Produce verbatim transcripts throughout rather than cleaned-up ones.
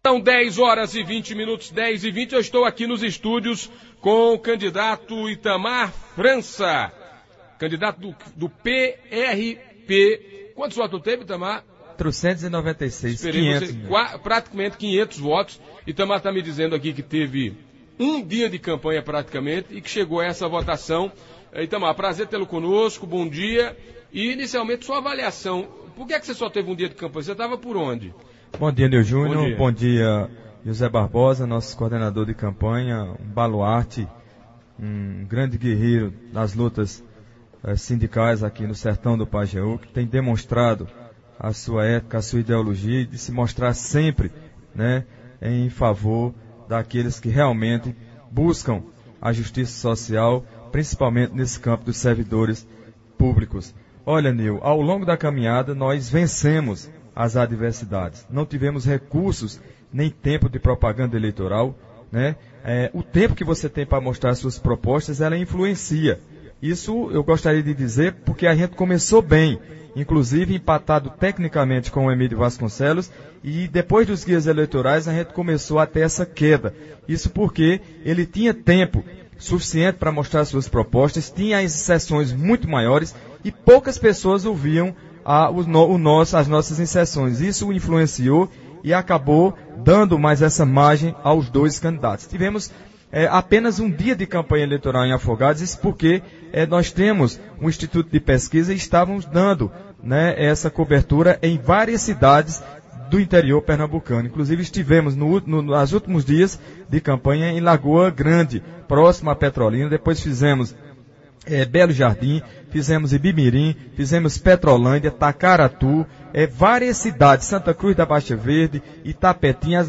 São dez horas e vinte minutos, dez e vinte. Eu estou aqui nos estúdios com o candidato Itamar França, candidato do, do P R P. Quantos votos teve, Itamar? quatrocentos e noventa e seis, quinhentos. Você, qua, praticamente quinhentos votos. Itamar está me dizendo aqui que teve um dia de campanha praticamente e que chegou a essa votação. Itamar, prazer tê-lo conosco, bom dia. E inicialmente sua avaliação, por que é que você só teve um dia de campanha? Você estava por onde? Bom dia, Nil Júnior, bom dia. Bom dia, José Barbosa, nosso coordenador de campanha, um baluarte, um grande guerreiro nas lutas eh, sindicais aqui no sertão do Pajeú, que tem demonstrado a sua ética, a sua ideologia, de se mostrar sempre, né, em favor daqueles que realmente buscam a justiça social, principalmente nesse campo dos servidores públicos. Olha, Nil, ao longo da caminhada nós vencemos as adversidades. Não tivemos recursos nem tempo de propaganda eleitoral, né? É, o tempo que você tem para mostrar suas propostas, ela influencia. Isso eu gostaria de dizer porque a gente começou bem, inclusive empatado tecnicamente com o Emílio Vasconcelos, e depois dos guias eleitorais a gente começou a ter essa queda. Isso porque ele tinha tempo suficiente para mostrar suas propostas, tinha as sessões muito maiores e poucas pessoas ouviam a, o, o nosso, as nossas inserções. Isso o influenciou e acabou dando mais essa margem aos dois candidatos. Tivemos é, apenas um dia de campanha eleitoral em Afogados, isso porque é, nós temos um instituto de pesquisa e estávamos dando, né, essa cobertura em várias cidades do interior pernambucano. Inclusive estivemos no, no, nos últimos dias de campanha em Lagoa Grande, próximo a Petrolina, depois fizemos é, Belo Jardim, fizemos Ibimirim, fizemos Petrolândia, Tacaratu, é, várias cidades, Santa Cruz da Baixa Verde, Itapetinha.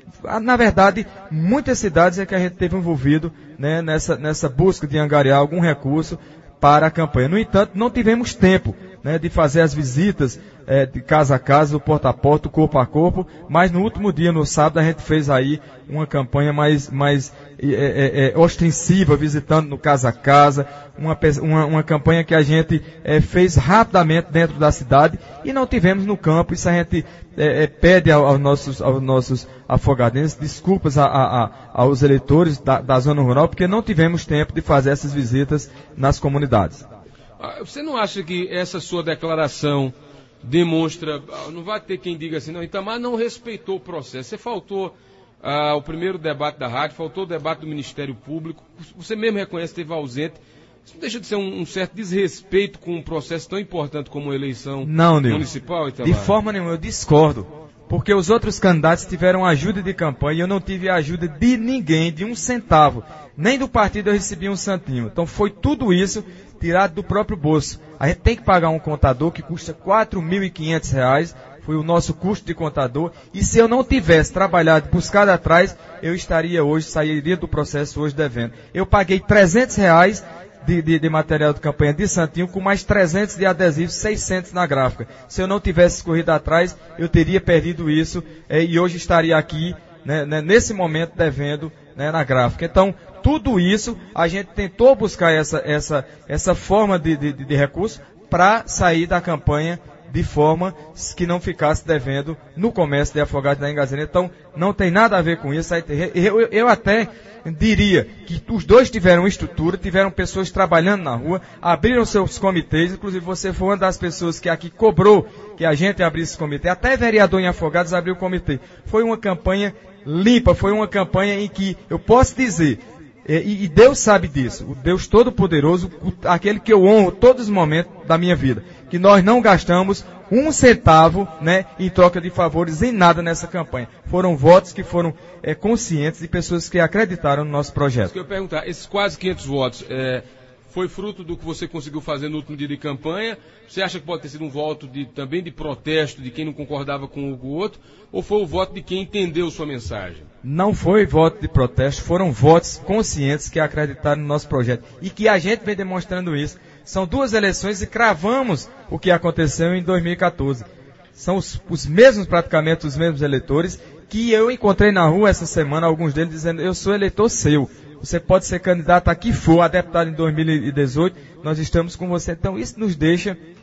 Na verdade, muitas cidades é que a gente teve envolvido, né, nessa, nessa busca de angariar algum recurso para a campanha. No entanto, não tivemos tempo, né, de fazer as visitas é, de casa a casa, do porta a porta, corpo a corpo, mas no último dia, no sábado, a gente fez aí uma campanha mais, mais é, é, é, ostensiva, visitando no casa a casa, uma, uma, uma campanha que a gente é, fez rapidamente dentro da cidade e não tivemos no campo. Isso a gente é, é, pede aos nossos, aos nossos afogadenses desculpas a, a, a, aos eleitores da, da zona rural, porque não tivemos tempo de fazer essas visitas nas comunidades. Você não acha que essa sua declaração demonstra, não vai ter quem diga assim, não, Itamar não respeitou o processo, você faltou ah, o primeiro debate da rádio, faltou o debate do Ministério Público, você mesmo reconhece que esteve ausente, isso não deixa de ser um, um certo desrespeito com um processo tão importante como a eleição não, municipal, Itamar? De forma nenhuma, eu discordo, porque os outros candidatos tiveram ajuda de campanha e eu não tive a ajuda de ninguém, de um centavo, nem do partido eu recebi um santinho, então foi tudo isso tirado do próprio bolso. A gente tem que pagar um contador que custa quatro mil e quinhentos reais, foi o nosso custo de contador, e se eu não tivesse trabalhado, buscado atrás, eu estaria hoje, sairia do processo hoje devendo. Eu paguei trezentos reais de, de, de material de campanha de santinho, com mais trezentos de adesivos, seiscentos na gráfica. Se eu não tivesse corrido atrás, eu teria perdido isso, é, e hoje estaria aqui, né, né, nesse momento, devendo, né, na gráfica. Então, tudo isso, a gente tentou buscar essa, essa, essa forma de, de, de recurso para sair da campanha de forma que não ficasse devendo no comércio de Afogados da Engazina. Então, não tem nada a ver com isso. Eu, eu, eu até diria que os dois tiveram estrutura, tiveram pessoas trabalhando na rua, abriram seus comitês, inclusive você foi uma das pessoas que aqui cobrou que a gente abrisse esse comitê. Até vereador em Afogados abriu o comitê. Foi uma campanha limpa, foi uma campanha em que eu posso dizer, E, e Deus sabe disso, o Deus Todo-Poderoso, aquele que eu honro todos os momentos da minha vida, que nós não gastamos um centavo, né, em troca de favores em nada nessa campanha. Foram votos que foram é, conscientes de pessoas que acreditaram no nosso projeto. Isso que eu ia perguntar, esses quase quinhentos votos, é, foi fruto do que você conseguiu fazer no último dia de campanha? Você acha que pode ter sido um voto de, também de protesto de quem não concordava com o outro? Ou foi o voto de quem entendeu sua mensagem? Não foi voto de protesto, foram votos conscientes que acreditaram no nosso projeto. E que a gente vem demonstrando isso. São duas eleições e cravamos o que aconteceu em dois mil e quatorze. São os, os mesmos, praticamente os mesmos eleitores, que eu encontrei na rua essa semana, alguns deles dizendo, eu sou eleitor seu. Você pode ser candidato a que for, a deputado em dois mil e dezoito, nós estamos com você. Então isso nos deixa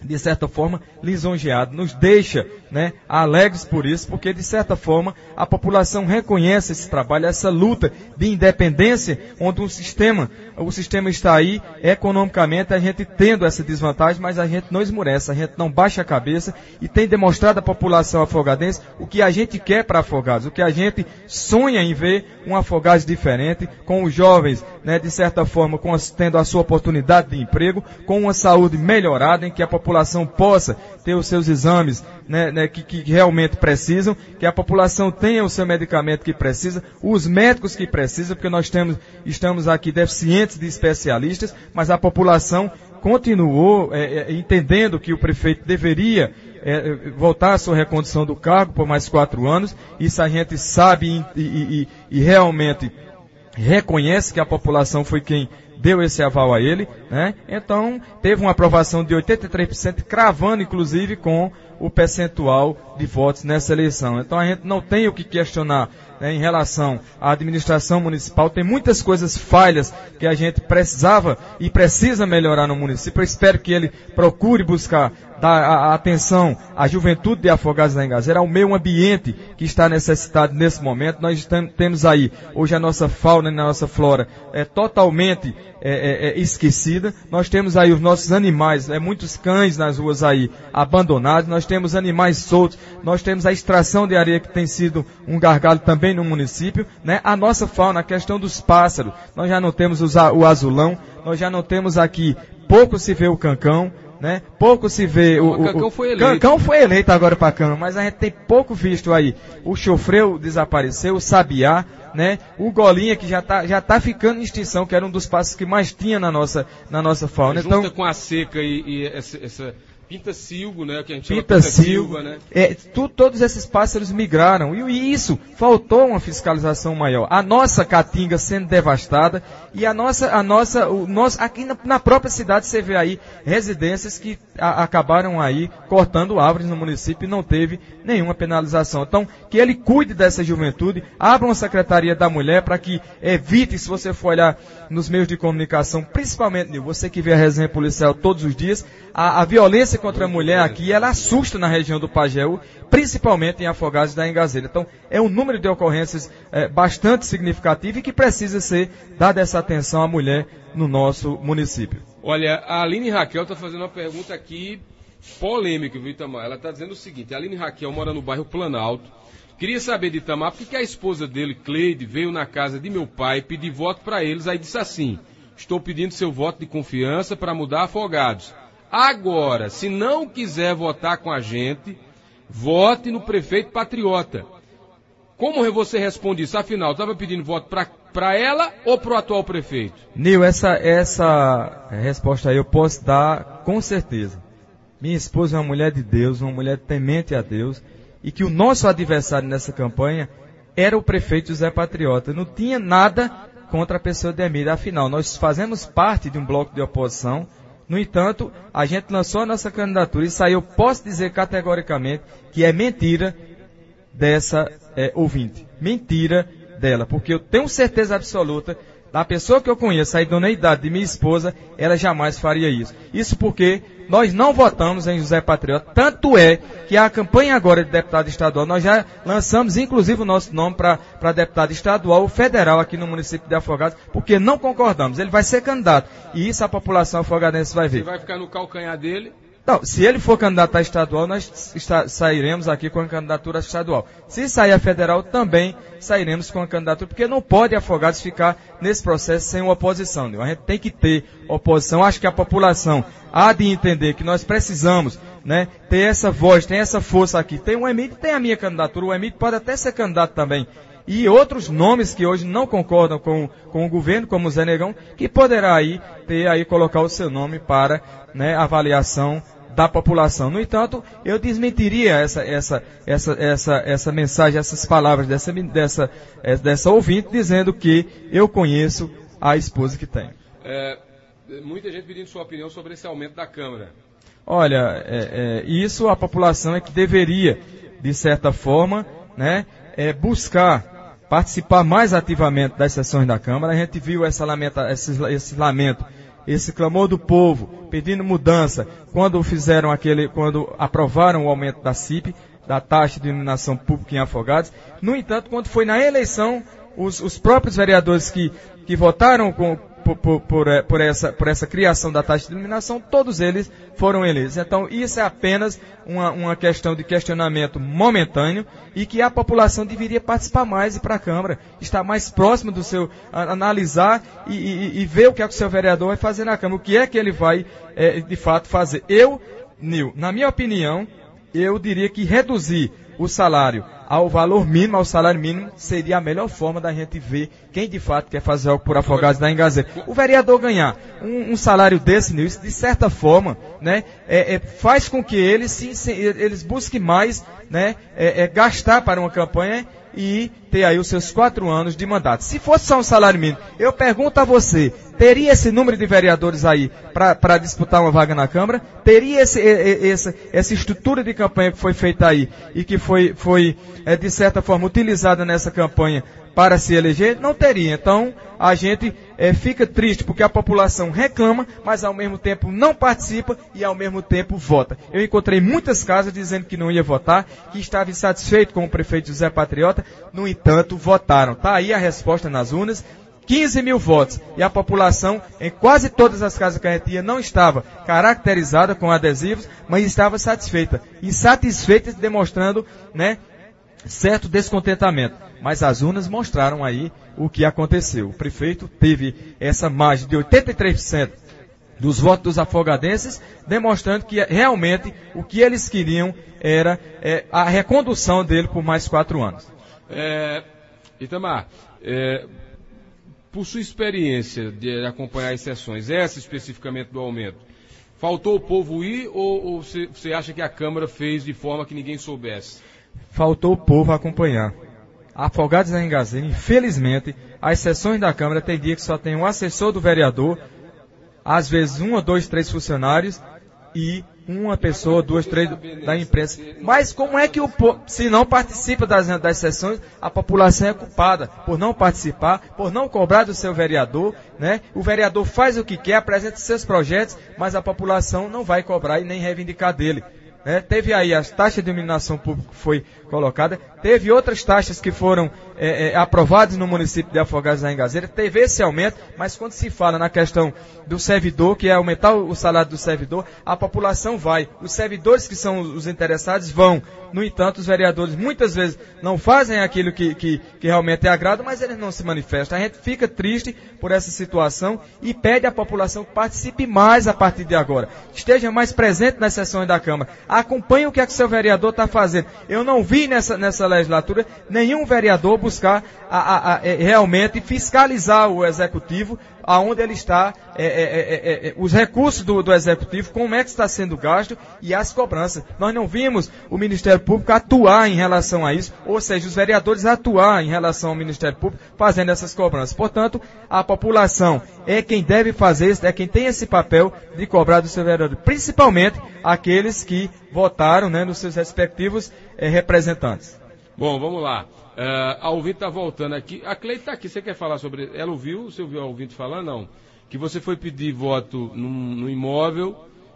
de certa forma, lisonjeado, nos deixa, né, alegres por isso, porque, de certa forma, a população reconhece esse trabalho, essa luta de independência, onde o sistema, o sistema está aí, economicamente, a gente tendo essa desvantagem, mas a gente não esmurece, a gente não baixa a cabeça e tem demonstrado à população afogadense o que a gente quer para Afogados, o que a gente sonha em ver um Afogados diferente, com os jovens, né, de certa forma, com as, tendo a sua oportunidade de emprego, com uma saúde melhorada, em que a população possa ter os seus exames, né, né, que, que realmente precisam, que a população tenha o seu medicamento que precisa, os médicos que precisam, porque nós temos, estamos aqui deficientes de especialistas, mas a população continuou é, é, entendendo que o prefeito deveria é, voltar à sua recondução do cargo por mais quatro anos. Isso a gente sabe e, e, e, e realmente reconhece que a população foi quem deu esse aval a ele, né? Então, teve uma aprovação de oitenta e três por cento, cravando, inclusive, com o percentual de votos nessa eleição. Então, a gente não tem o que questionar, né, em relação à administração municipal. Tem muitas coisas falhas que a gente precisava e precisa melhorar no município. Eu espero que ele procure buscar dar a atenção à juventude de Afogados da Engazeira, ao meio ambiente que está necessitado nesse momento. Nós temos aí, hoje a nossa fauna e a nossa flora é totalmente é, é, é, esquecida. Nós temos aí os nossos animais, é, muitos cães nas ruas aí abandonados. Nós temos animais soltos. Nós temos a extração de areia que tem sido um gargalo também no município, né? A nossa fauna, a questão dos pássaros. Nós já não temos o azulão, nós já não temos aqui, pouco se vê o cancão, né? Pouco se vê o, o, o Cancão foi eleito. Cancão foi eleito agora para a Câmara, mas a gente tem pouco visto aí. O chofreu desapareceu, o sabiá, né? O golinha que já está já tá ficando em extinção, que era um dos pássaros que mais tinha na nossa, na nossa fauna. Junta então, com a seca e, e essa, essa pinta-silgo, né? Que a gente chama pinta-silgo, pinta-silva, né? É, tu, todos esses pássaros migraram. E, e isso, faltou uma fiscalização maior. A nossa caatinga sendo devastada e a nossa, a nossa, o nosso, aqui na, na própria cidade você vê aí residências que a, acabaram aí cortando árvores no município e não teve nenhuma penalização. Então, que ele cuide dessa juventude, abra uma secretaria da mulher para que evite, se você for olhar nos meios de comunicação, principalmente você que vê a resenha policial todos os dias, a, a violência contra a mulher aqui, ela assusta na região do Pajeú, principalmente em Afogados da Engazeira. Então, é um número de ocorrências é, bastante significativo e que precisa ser dada essa atenção à mulher no nosso município. Olha, a Aline Raquel está fazendo uma pergunta aqui polêmica, viu, Itamar? Ela está dizendo o seguinte: a Aline Raquel mora no bairro Planalto. Queria saber de Itamar por que a esposa dele, Cleide, veio na casa de meu pai pedir voto para eles. Aí disse assim: estou pedindo seu voto de confiança para mudar Afogados. Agora, se não quiser votar com a gente, vote no prefeito patriota. Como você responde isso? Afinal, estava pedindo voto para ela ou para o atual prefeito? Nil, essa, essa resposta aí eu posso dar com certeza. Minha esposa é uma mulher de Deus, uma mulher temente a Deus, e que o nosso adversário nessa campanha era o prefeito José Patriota. Não tinha nada contra a pessoa de Emília. Afinal, nós fazemos parte de um bloco de oposição. No entanto, a gente lançou a nossa candidatura. Isso aí eu posso dizer categoricamente que é mentira dessa é, ouvinte. Mentira dela. Porque eu tenho certeza absoluta, da pessoa que eu conheço, a idoneidade de minha esposa, ela jamais faria isso. Isso porque nós não votamos em José Patriota. Tanto é que a campanha agora de deputado estadual, nós já lançamos inclusive o nosso nome para deputado estadual federal aqui no município de Afogados, porque não concordamos. Ele vai ser candidato. E isso a população afogadense vai ver. Você vai ficar no calcanhar dele? Não, se ele for candidato a estadual, nós está, sairemos aqui com a candidatura estadual. Se sair a federal, também sairemos com a candidatura, porque não pode Afogados ficar nesse processo sem uma oposição. Né? A gente tem que ter oposição. Acho que a população há de entender que nós precisamos, né, ter essa voz, ter essa força aqui. Tem o Emílio, tem a minha candidatura, o Emílio pode até ser candidato também. E outros nomes que hoje não concordam com, com o governo, como o Zé Negão, que poderá aí ter aí colocar o seu nome para, né, avaliação da população. No entanto, eu desmentiria essa, essa, essa, essa, essa mensagem, essas palavras dessa, dessa, dessa ouvinte, dizendo que eu conheço a esposa que tem. É, muita gente pedindo sua opinião sobre esse aumento da Câmara. Olha, é, é, isso a população é que deveria, de certa forma, né, é, buscar participar mais ativamente das sessões da Câmara. A gente viu essa lamenta, esse, esse lamento esse clamor do povo, pedindo mudança, quando fizeram aquele, quando aprovaram o aumento da C I P, da taxa de iluminação pública em Afogados. No entanto, quando foi na eleição, os, os próprios vereadores que, que votaram com, por, por, por, por, essa, por essa criação da taxa de iluminação, todos eles foram eleitos. Então, isso é apenas uma, uma questão de questionamento momentâneo e que a população deveria participar mais e ir para a Câmara, estar mais próximo do seu, analisar e, e, e ver o que é que o seu vereador vai fazer na Câmara, o que é que ele vai, é, de fato, fazer. Eu, Nil, na minha opinião, eu diria que reduzir o salário ao valor mínimo, ao salário mínimo, seria a melhor forma da gente ver quem de fato quer fazer algo por Afogados da Engazeira. O vereador ganhar um, um salário desse, Nil, de certa forma, né, é, é, faz com que eles, se, se, eles busquem mais, né, é, é, gastar para uma campanha e ter aí os seus quatro anos de mandato. Se fosse só um salário mínimo, eu pergunto a você, teria esse número de vereadores aí para disputar uma vaga na Câmara? Teria esse, esse, essa estrutura de campanha que foi feita aí e que foi, foi é, de certa forma, utilizada nessa campanha para se eleger? Não teria. Então, a gente é, fica triste porque a população reclama, mas ao mesmo tempo não participa e ao mesmo tempo vota. Eu encontrei muitas casas dizendo que não ia votar, que estava insatisfeito com o prefeito José Patriota, no entanto, votaram. Está aí a resposta nas urnas. quinze mil votos. E a população, em quase todas as casas que a gente ia, não estava caracterizada com adesivos, mas estava satisfeita. E satisfeita demonstrando, né, certo descontentamento. Mas as urnas mostraram aí o que aconteceu. O prefeito teve essa margem de oitenta e três por cento dos votos dos afogadenses, demonstrando que realmente o que eles queriam era é, a recondução dele por mais quatro anos. É, Itamar, é, por sua experiência de acompanhar as sessões, essa especificamente do aumento, faltou o povo ir ou, ou você, você acha que a Câmara fez de forma que ninguém soubesse? Faltou o povo acompanhar. Afogados da Engazeira, infelizmente, as sessões da Câmara tem dia que só tem um assessor do vereador, às vezes um ou dois, três funcionários e uma pessoa, duas, três da imprensa. Mas como é que o povo, se não participa das, das sessões, a população é culpada por não participar, por não cobrar do seu vereador, né? O vereador faz o que quer, apresenta seus projetos, mas a população não vai cobrar e nem reivindicar dele. Né? Teve aí as taxas de iluminação pública que foi colocada, teve outras taxas que foram é, é, aprovadas no município de Afogados da Engazeira, teve esse aumento, mas quando se fala na questão do servidor, que é aumentar o salário do servidor, a população vai, os servidores que são os interessados vão. No entanto, os vereadores muitas vezes não fazem aquilo que, que, que realmente é agrado, mas eles não se manifestam. A gente fica triste por essa situação e pede à população que participe mais a partir de agora. Esteja mais presente nas sessões da Câmara. Acompanhe o que é que o seu vereador está fazendo. Eu não vi nessa, nessa legislatura nenhum vereador buscar a, a, a, realmente fiscalizar o Executivo, aonde ele está, é, é, é, é, os recursos do, do Executivo, como é que está sendo gasto e as cobranças. Nós não vimos o Ministério Público atuar em relação a isso, ou seja, os vereadores atuar em relação ao Ministério Público fazendo essas cobranças. Portanto, a população é quem deve fazer isso, é quem tem esse papel de cobrar do seu vereador, principalmente aqueles que votaram, né, nos seus respectivos é, representantes. Bom, vamos lá. Uh, a ouvinte está voltando aqui. A Cleide está aqui. Você quer falar sobre... Ela ouviu? Você ouviu a ouvinte falar? Não. Que você foi pedir voto num, num imóvel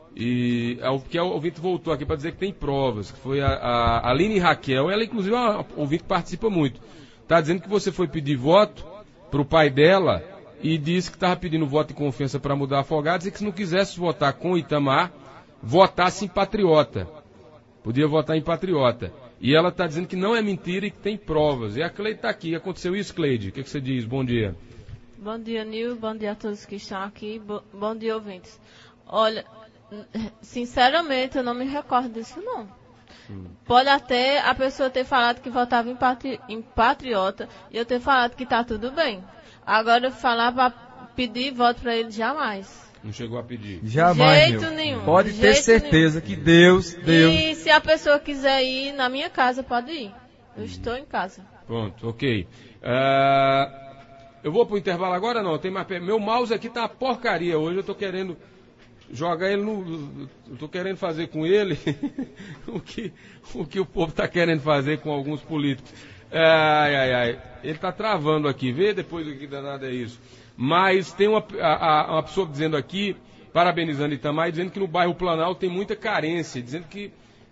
e que a ouvinte voltou aqui para dizer que tem provas. Que foi a, a Aline Raquel. Ela, inclusive, é uma ouvinte que participa muito. Está dizendo que você foi pedir voto para o pai dela e disse que estava pedindo voto de confiança para mudar Afogados e que se não quisesse votar com o Itamar, votasse em Patriota. Podia votar em Patriota. E ela está dizendo que não é mentira e que tem provas. E a Cleide está aqui. Aconteceu isso, Cleide? O que, que você diz? Bom dia. Bom dia, Nil. Bom dia a todos que estão aqui. Bo- bom dia, ouvintes. Olha, sinceramente, eu não me recordo disso, não. Hum. Pode até a pessoa ter falado que votava em, patri- em Patriota e eu ter falado que está tudo bem. Agora, falar para pedir voto para ele, jamais. Não chegou a pedir. Jamais, jeito nenhum. Pode ter certeza nenhum. que Deus, Deus... E se a pessoa quiser ir na minha casa, pode ir. Eu hum. estou em casa. Pronto, ok. Uh, eu vou pro intervalo agora? Não, tem mais... Meu mouse aqui tá uma porcaria hoje, eu tô querendo jogar ele no... Eu tô querendo fazer com ele o, que, o que o povo tá querendo fazer com alguns políticos. Ai, ai, ai. Ele tá travando aqui, vê depois o que danado é isso. Mas tem uma, a, a, uma pessoa dizendo aqui, parabenizando Itamar, dizendo que no bairro Planalto tem muita carência, dizendo que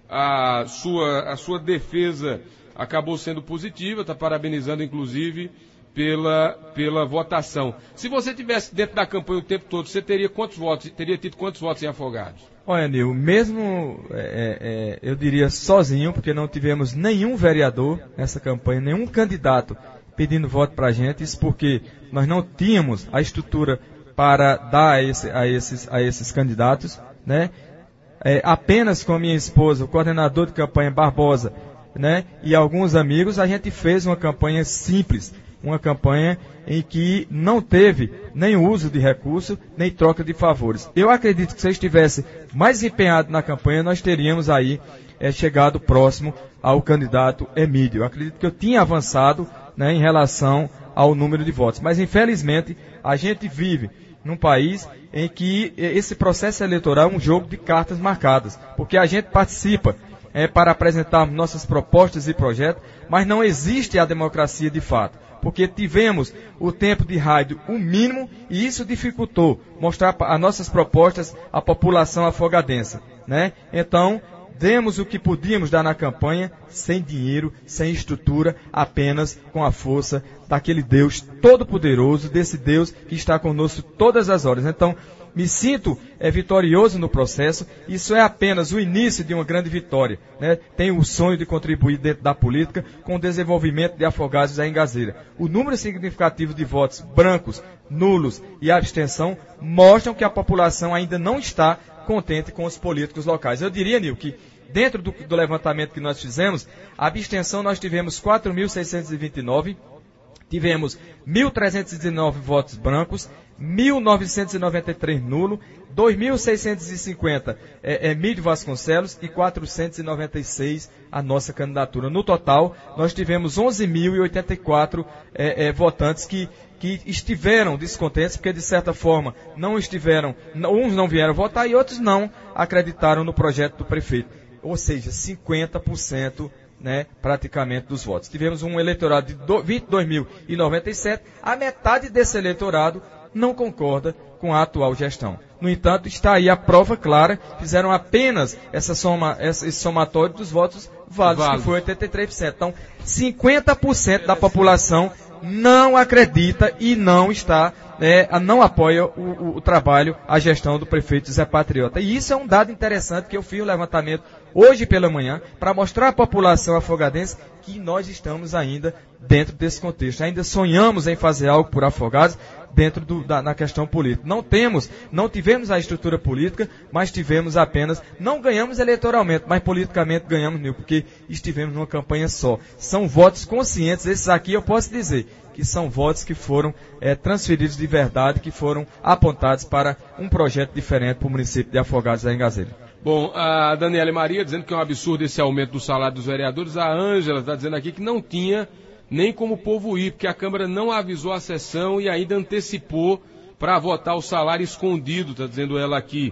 a sua, a sua defesa acabou sendo positiva, está parabenizando inclusive pela, pela votação. Se você tivesse dentro da campanha o tempo todo, você teria quantos votos, teria tido quantos votos em Afogados? Olha, Nil, mesmo, é, é, eu diria sozinho, porque não tivemos nenhum vereador nessa campanha, nenhum candidato pedindo voto para a gente, isso porque nós não tínhamos a estrutura para dar a, esse, a, esses, a esses candidatos, né? É, apenas com a minha esposa, o coordenador de campanha Barbosa, né, e alguns amigos, a gente fez uma campanha simples, uma campanha em que não teve nem uso de recurso, nem troca de favores. Eu acredito que se eu estivesse mais empenhado na campanha, nós teríamos aí é, chegado próximo ao candidato Emílio. Eu acredito que eu tinha avançado, né, em relação ao número de votos. Mas, infelizmente, a gente vive num país em que esse processo eleitoral é um jogo de cartas marcadas, porque a gente participa é, para apresentar nossas propostas e projetos, mas não existe a democracia de fato, porque tivemos o tempo de rádio o mínimo e isso dificultou mostrar as nossas propostas à população afogadense, né? Então, demos o que podíamos dar na campanha, sem dinheiro, sem estrutura, apenas com a força daquele Deus todo-poderoso, desse Deus que está conosco todas as horas. Então, me sinto é, vitorioso no processo, isso é apenas o início de uma grande vitória, né? Tenho o sonho de contribuir dentro da política com o desenvolvimento de Afogados da Engazeira. O número significativo de votos brancos, nulos e abstenção mostram que a população ainda não está contente com os políticos locais. Eu diria, Nil, que dentro do, do levantamento que nós fizemos, a abstenção nós tivemos quatro mil seiscentos e vinte e nove, tivemos mil trezentos e dezenove votos brancos, mil novecentos e noventa e três nulo, dois mil seiscentos e cinquenta é, é Mídio Vasconcelos e quatrocentos e noventa e seis a nossa candidatura. No total, nós tivemos onze mil e oitenta e quatro é, é, votantes que que estiveram descontentes, porque de certa forma não estiveram, uns não vieram votar e outros não acreditaram no projeto do prefeito. Ou seja, cinquenta por cento, né, praticamente dos votos. Tivemos um eleitorado de vinte e dois mil e noventa e sete, a metade desse eleitorado não concorda com a atual gestão. No entanto, está aí a prova clara, fizeram apenas essa soma, esse somatório dos votos válidos, Válido. que foi oitenta e três por cento. Então, cinquenta por cento da população não acredita e não está, é, não apoia o, o, o trabalho, a gestão do prefeito Zé Patriota. E isso é um dado interessante que eu fiz o levantamento hoje pela manhã para mostrar à população afogadense que nós estamos ainda dentro desse contexto. Ainda sonhamos em fazer algo por Afogados dentro do, da, na questão política. Não temos, não tivemos a estrutura política, mas tivemos apenas, não ganhamos eleitoralmente, mas politicamente ganhamos, Nil, porque estivemos numa campanha só. São votos conscientes, esses aqui eu posso dizer que são votos que foram é, transferidos de verdade, que foram apontados para um projeto diferente para o município de Afogados da Engazeira. Bom, a Daniela Maria dizendo que é um absurdo esse aumento do salário dos vereadores. A Ângela está dizendo aqui que não tinha nem como o povo ir, porque a Câmara não avisou a sessão e ainda antecipou para votar o salário escondido, está dizendo ela aqui.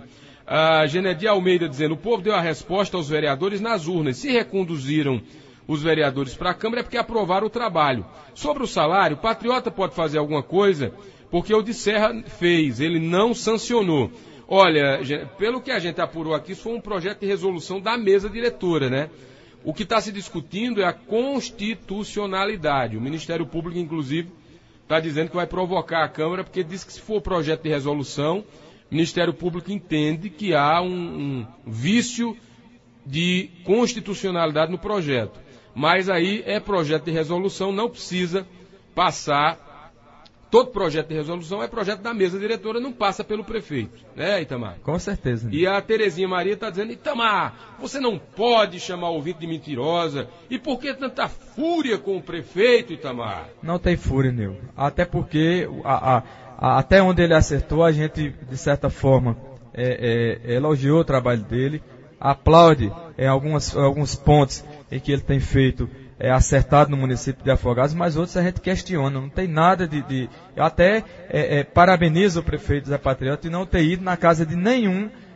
A Genedia Almeida dizendo, o povo deu a resposta aos vereadores nas urnas. Se reconduziram os vereadores para a Câmara é porque aprovaram o trabalho. Sobre o salário, o Patriota pode fazer alguma coisa, porque o de Serra fez, ele não sancionou. Olha, pelo que a gente apurou aqui, isso foi um projeto de resolução da mesa diretora, né? O que está se discutindo é a constitucionalidade. O Ministério Público, inclusive, está dizendo que vai provocar a Câmara, porque diz que se for projeto de resolução, o Ministério Público entende que há um, um vício de constitucionalidade no projeto. Mas aí é projeto de resolução, não precisa passar. Todo projeto de resolução é projeto da mesa diretora, não passa pelo prefeito, né, Itamar? Com certeza. Né? E a Terezinha Maria está dizendo, Itamar, você não pode chamar o ouvinte de mentirosa. E por que tanta fúria com o prefeito, Itamar? Não tem fúria, Nil. Até porque, a, a, a, até onde ele acertou, a gente, de certa forma, é, é, elogiou o trabalho dele, aplaude é, algumas, alguns pontos em que ele tem feito é, acertado no município de Afogados, mas outros a gente questiona, não tem nada de... de eu até é, é, parabenizo o prefeito Zé Patriota de não ter ido na casa de nenhum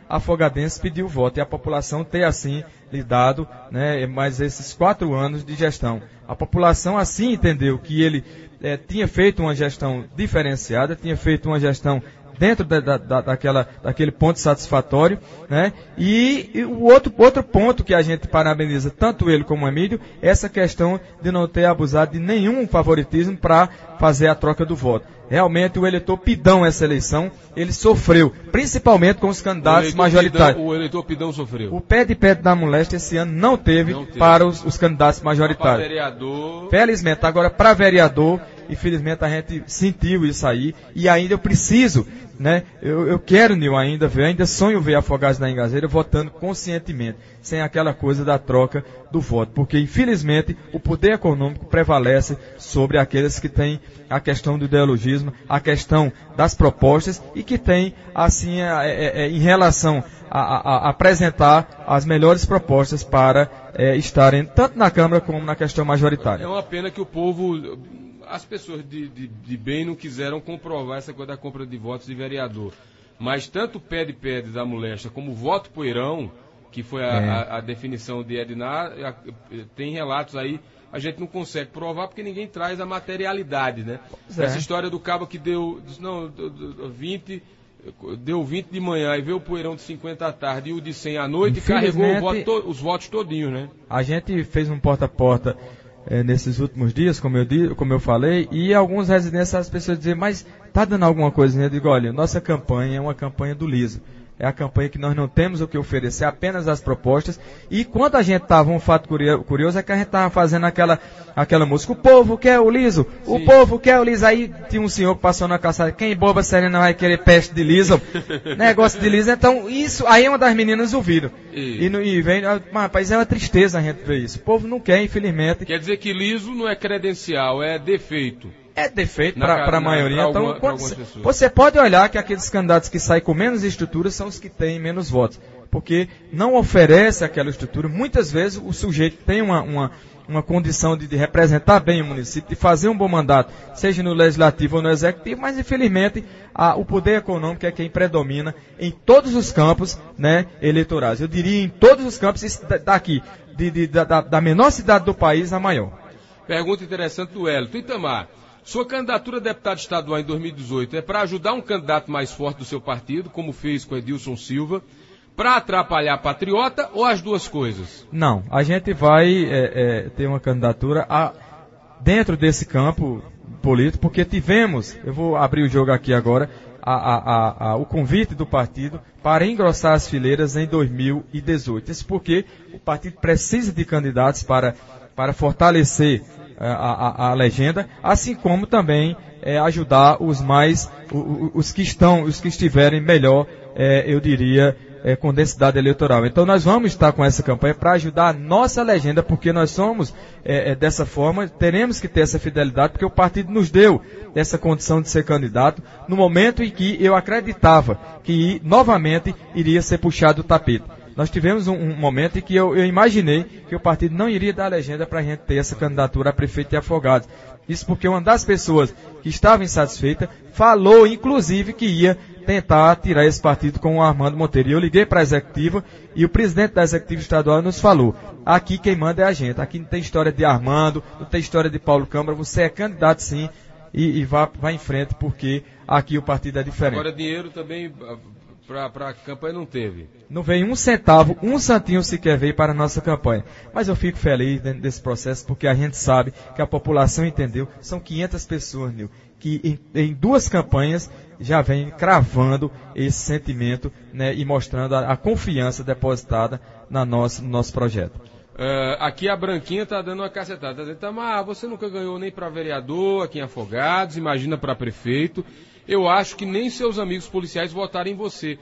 Afogadense pediu o voto e a população tem assim lidado, né, mais esses quatro anos de gestão. A população assim entendeu que ele é, tinha feito uma gestão diferenciada, tinha feito uma gestão dentro da, da, daquela, daquele ponto satisfatório, né? E, e o outro, outro ponto que a gente parabeniza tanto ele como o Emílio, é essa questão de não ter abusado de nenhum favoritismo para fazer a troca do voto. Realmente o eleitor pidão essa eleição, ele sofreu, principalmente com os candidatos o majoritários. Pidão, o eleitor pidão sofreu. O pé de pé da moléstia esse ano não teve, não teve. para os, os candidatos majoritários. Para vereador. Felizmente, agora para vereador, infelizmente a gente sentiu isso aí, e ainda eu preciso, né, eu, eu quero, Nil, ainda ver, ainda sonho ver Afogados da Ingazeira votando conscientemente, sem aquela coisa da troca do voto, porque infelizmente o poder econômico prevalece sobre aqueles que têm a questão do ideologismo, a questão das propostas e que tem, assim, é, é, é, em relação a, a, a apresentar as melhores propostas para é, estarem tanto na Câmara como na questão majoritária. É uma pena que o povo, as pessoas de, de, de bem não quiseram comprovar essa coisa da compra de votos de vereador, mas tanto o pé de pé da moléstia como o voto poeirão, que foi a, é. a, a definição de Ednar, a, tem relatos aí, a gente não consegue provar porque ninguém traz a materialidade, né? É. Essa história do cabo que deu, não, vinte, deu vinte de manhã e veio o poeirão de cinquenta à tarde e o de cem à noite e carregou o voto, to, os votos todinhos, né? A gente fez um porta a porta é, nesses últimos dias, como eu, como eu falei, e alguns residentes, as pessoas dizem, mas tá dando alguma coisa? Eu digo, olha, nossa campanha é uma campanha do liso. É a campanha que nós não temos o que oferecer, apenas as propostas. E quando a gente estava, um fato curioso, é que a gente estava fazendo aquela, aquela música, o povo quer o liso, Sim. o povo quer o liso. Aí tinha um senhor que passou na calçada, quem boba serena vai querer peste de liso? Negócio de liso. Então, isso, aí uma das meninas ouviram. E, e, e vem, mas rapaz, é uma tristeza a gente ver isso. O povo não quer, infelizmente. Quer dizer que liso não é credencial, é defeito. É defeito para a maioria. Pra então, alguma, você, você pode olhar que aqueles candidatos que saem com menos estrutura são os que têm menos votos. Porque não oferece aquela estrutura. Muitas vezes o sujeito tem uma, uma, uma condição de, de representar bem o município, de fazer um bom mandato, seja no legislativo ou no executivo, mas infelizmente a, o poder econômico é quem predomina em todos os campos, né, eleitorais. Eu diria em todos os campos, isso daqui, de, de, da, da menor cidade do país à maior. Pergunta interessante do Hélio. Itamar, sua candidatura a deputado estadual em dois mil e dezoito é para ajudar um candidato mais forte do seu partido, como fez com Edilson Silva, para atrapalhar a Patriota ou as duas coisas? Não, a gente vai é, é, ter uma candidatura a, dentro desse campo político, porque tivemos, eu vou abrir o jogo aqui agora, a, a, a, a, o convite do partido para engrossar as fileiras em dois mil e dezoito. Isso porque o partido precisa de candidatos para, para fortalecer A, a, a legenda, assim como também é, ajudar os mais, os, os que estão, os que estiverem melhor, é, eu diria, é, com densidade eleitoral. Então nós vamos estar com essa campanha para ajudar a nossa legenda, porque nós somos é, é, dessa forma, teremos que ter essa fidelidade, porque o partido nos deu essa condição de ser candidato, no momento em que eu acreditava que novamente iria ser puxado o tapete. Nós tivemos um, um momento em que eu, eu imaginei que o partido não iria dar legenda para a gente ter essa candidatura a prefeito de Afogados. Isso porque uma das pessoas que estava insatisfeita falou, inclusive, que ia tentar tirar esse partido com o Armando Monteiro. E eu liguei para a executiva e o presidente da executiva estadual nos falou, aqui quem manda é a gente, aqui não tem história de Armando, não tem história de Paulo Câmara, você é candidato sim e, e vá, vá em frente porque aqui o partido é diferente. Agora dinheiro também para a campanha não teve. Não veio um centavo, um santinho sequer veio para a nossa campanha. Mas eu fico feliz dentro desse processo porque a gente sabe que a população entendeu. São quinhentas pessoas, Nil, que em, em duas campanhas já vem cravando esse sentimento, né, e mostrando a, a confiança depositada na nossa, no nosso projeto. Uh, aqui a Branquinha está dando uma cacetada. Está dizendo, Tamar, você nunca ganhou nem para vereador aqui em Afogados, imagina para prefeito. Eu acho que nem seus amigos policiais votaram em você.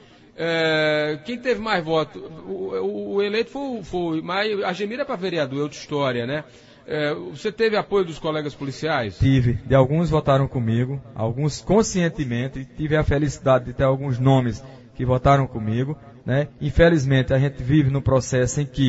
É, quem teve mais votos? O, o, o eleito foi, foi, mas a Gemira é para vereador, é outra história, né? É, você teve apoio dos colegas policiais? Tive. De alguns votaram comigo, alguns conscientemente. Tive a felicidade de ter alguns nomes que votaram comigo, né? Infelizmente, a gente vive num processo em que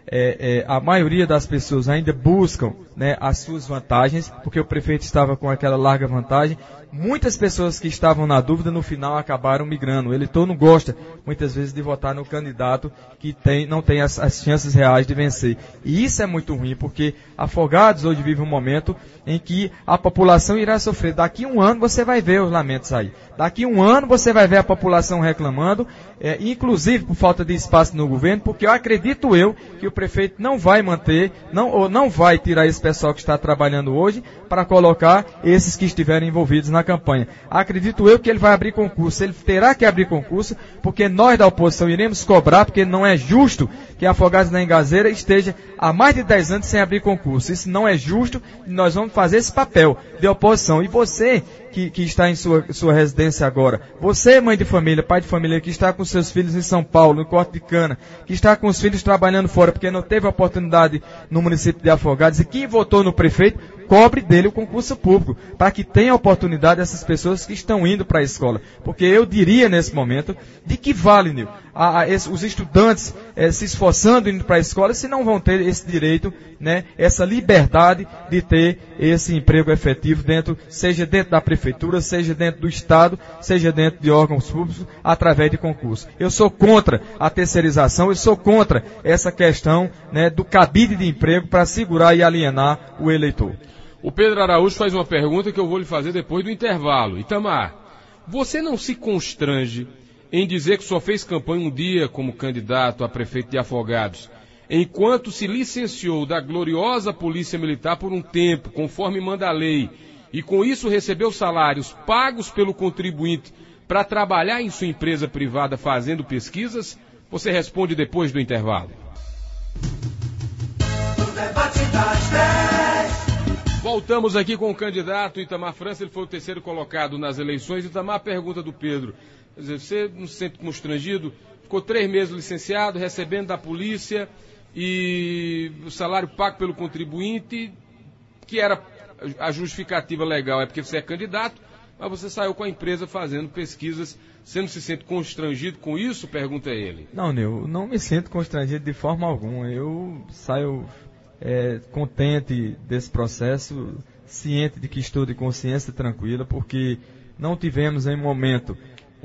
é, é, a maioria das pessoas ainda buscam, né, as suas vantagens, porque o prefeito estava com aquela larga vantagem. Muitas pessoas que estavam na dúvida, no final acabaram migrando. O eleitor não gosta, muitas vezes, de votar no candidato que tem, não tem as, as chances reais de vencer. E isso é muito ruim, porque Afogados hoje vive um momento em que a população irá sofrer. Daqui a um ano você vai ver os lamentos aí. Daqui a um ano você vai ver a população reclamando, é, inclusive por falta de espaço no governo, porque eu acredito eu que o prefeito não vai manter, não, ou não vai tirar esse pessoal que está trabalhando hoje para colocar esses que estiverem envolvidos na campanha. Acredito eu que ele vai abrir concurso. Ele terá que abrir concurso, porque nós da oposição iremos cobrar, porque não é justo que a Afogados da Engazeira esteja há mais de dez anos sem abrir concurso. Isso não é justo e nós vamos fazer esse papel de oposição. E você que, que está em sua, sua residência agora, você, mãe de família, pai de família, que está com seus filhos em São Paulo, no Corte de Cana, que está com os filhos trabalhando fora porque não teve oportunidade no município de Afogados e que votou no prefeito, cobre dele o concurso público, para que tenha oportunidade essas pessoas que estão indo para a escola. Porque eu diria nesse momento, de que vale, Nil, a, a, esse, os estudantes é, se esforçando indo para a escola, se não vão ter esse direito, né, essa liberdade de ter esse emprego efetivo dentro, seja dentro da prefeitura, seja dentro do Estado, seja dentro de órgãos públicos, através de concurso. Eu sou contra a terceirização, eu sou contra essa questão, né, do cabide de emprego para segurar e alienar o eleitor. O Pedro Araújo faz uma pergunta que eu vou lhe fazer depois do intervalo. Itamar, você não se constrange em dizer que só fez campanha um dia como candidato a prefeito de Afogados, enquanto se licenciou da gloriosa Polícia Militar por um tempo, conforme manda a lei, e com isso recebeu salários pagos pelo contribuinte para trabalhar em sua empresa privada fazendo pesquisas? Você responde depois do intervalo. O debate das dez. Voltamos aqui com o candidato Itamar França, ele foi o terceiro colocado nas eleições. Itamar, a pergunta do Pedro, quer dizer, você não se sente constrangido? Ficou três meses licenciado, recebendo da polícia e o salário pago pelo contribuinte, que era a justificativa legal, é porque você é candidato, mas você saiu com a empresa fazendo pesquisas. Você não se sente constrangido com isso? Pergunta ele. Não, Nil, não me sinto constrangido de forma alguma. Eu saio... É, contente desse processo, ciente de que estou de consciência tranquila, porque não tivemos em momento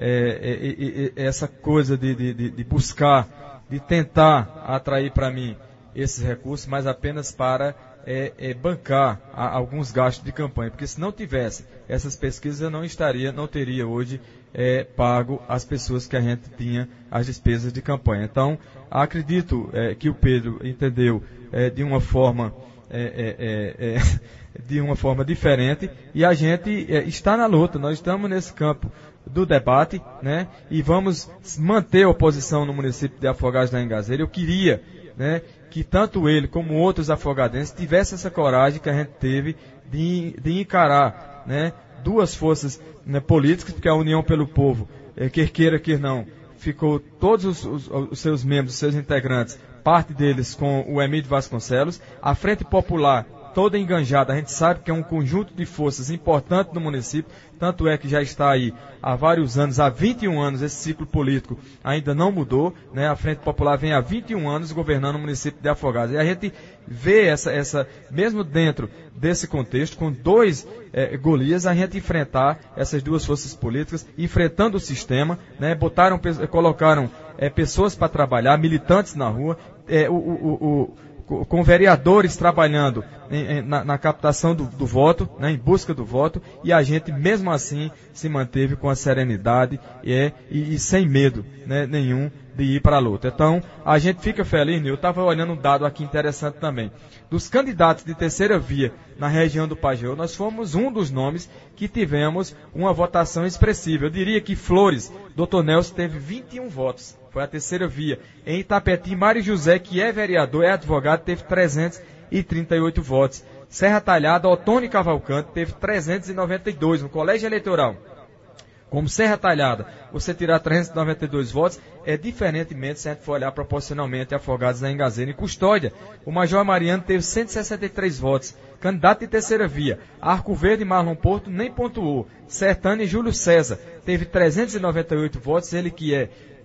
é, é, é, essa coisa de, de, de buscar, de tentar atrair para mim esses recursos, mas apenas para é, é, bancar a, alguns gastos de campanha, porque se não tivesse essas pesquisas eu não estaria, não teria hoje é, pago as pessoas que a gente tinha as despesas de campanha. Então, acredito é, que o Pedro entendeu É, de uma forma é, é, é, de uma forma diferente, e a gente é, está na luta. Nós estamos nesse campo do debate, né, e vamos manter a oposição no município de Afogados da Engazeira. Eu queria, né, que tanto ele como outros afogadenses tivessem essa coragem que a gente teve de, de encarar, né, duas forças, né, políticas, porque a União pelo Povo, é, quer queira, quer não, ficou todos os, os, os seus membros, os seus integrantes, parte deles com o Emílio Vasconcelos, a Frente Popular toda enganjada, a gente sabe que é um conjunto de forças importante no município, tanto é que já está aí há vários anos, há vinte e um anos, esse ciclo político ainda não mudou, né? A Frente Popular vem há vinte e um anos governando o município de Afogados, e a gente vê essa, essa mesmo dentro desse contexto, com dois é, Golias, a gente enfrentar essas duas forças políticas, enfrentando o sistema, né? Botaram, colocaram é, pessoas para trabalhar, militantes na rua, é, o, o, o, com vereadores trabalhando em, em, na, na captação do, do voto, né, em busca do voto, e a gente mesmo assim se manteve com a serenidade é, e, e sem medo, né, nenhum de ir para a luta. Então, a gente fica feliz, eu estava olhando um dado aqui interessante também. Dos candidatos de terceira via na região do Pajeú, nós fomos um dos nomes que tivemos uma votação expressiva. Eu diria que Flores, doutor Nelson, teve vinte e um votos. Foi a terceira via. Em Itapetim, Mário José, que é vereador, é advogado, teve trezentos e trinta e oito votos. Serra Talhada, Otônio Cavalcante, teve trezentos e noventa e dois no colégio eleitoral. Como Serra Talhada, você tirar trezentos e noventa e dois votos, é diferentemente se a gente for olhar proporcionalmente Afogados da Engazeira. Em Custódia, o Major Mariano teve cento e sessenta e três votos. Candidato de terceira via, Arco Verde e Marlon Porto nem pontuou. Sertânia e Júlio César teve trezentos e noventa e oito votos, ele que é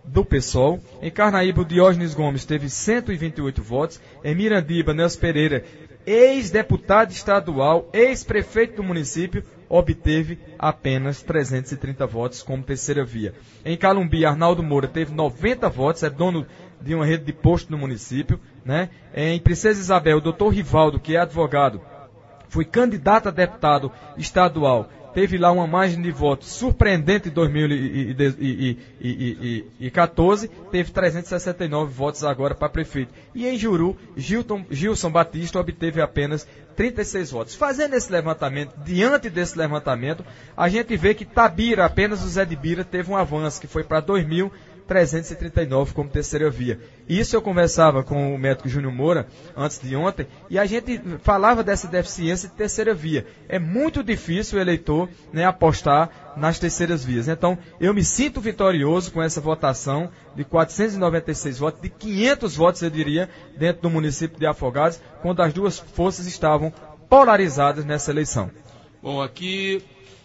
do PSOL. Em Carnaíba, o Diógenes Gomes teve cento e vinte e oito votos. Em Mirandiba, Nelson Pereira, ex-deputado estadual, ex-prefeito do município, obteve apenas trezentos e trinta votos como terceira via. Em Calumbi, Arnaldo Moura teve noventa votos, é dono de uma rede de posto no município, né? Em Princesa Isabel, o doutor Rivaldo, que é advogado, foi candidato a deputado estadual, teve lá uma margem de votos surpreendente em dois mil e quatorze, teve trezentos e sessenta e nove votos agora para prefeito. E em Juru, Gilton, Gilson Batista obteve apenas trinta e seis votos. Fazendo esse levantamento, diante desse levantamento, a gente vê que Tabira, apenas o Zé de Bira, teve um avanço, que foi para dois mil trezentos e trinta e nove como terceira via. Isso eu conversava com o médico Júnior Moura antes de ontem, e a gente falava dessa deficiência de terceira via. É muito difícil o eleitor, né, apostar nas terceiras vias. Então, eu me sinto vitorioso com essa votação de quatrocentos e noventa e seis votos, de quinhentos votos, eu diria, dentro do município de Afogados, quando as duas forças estavam polarizadas nessa eleição. Bom, aqui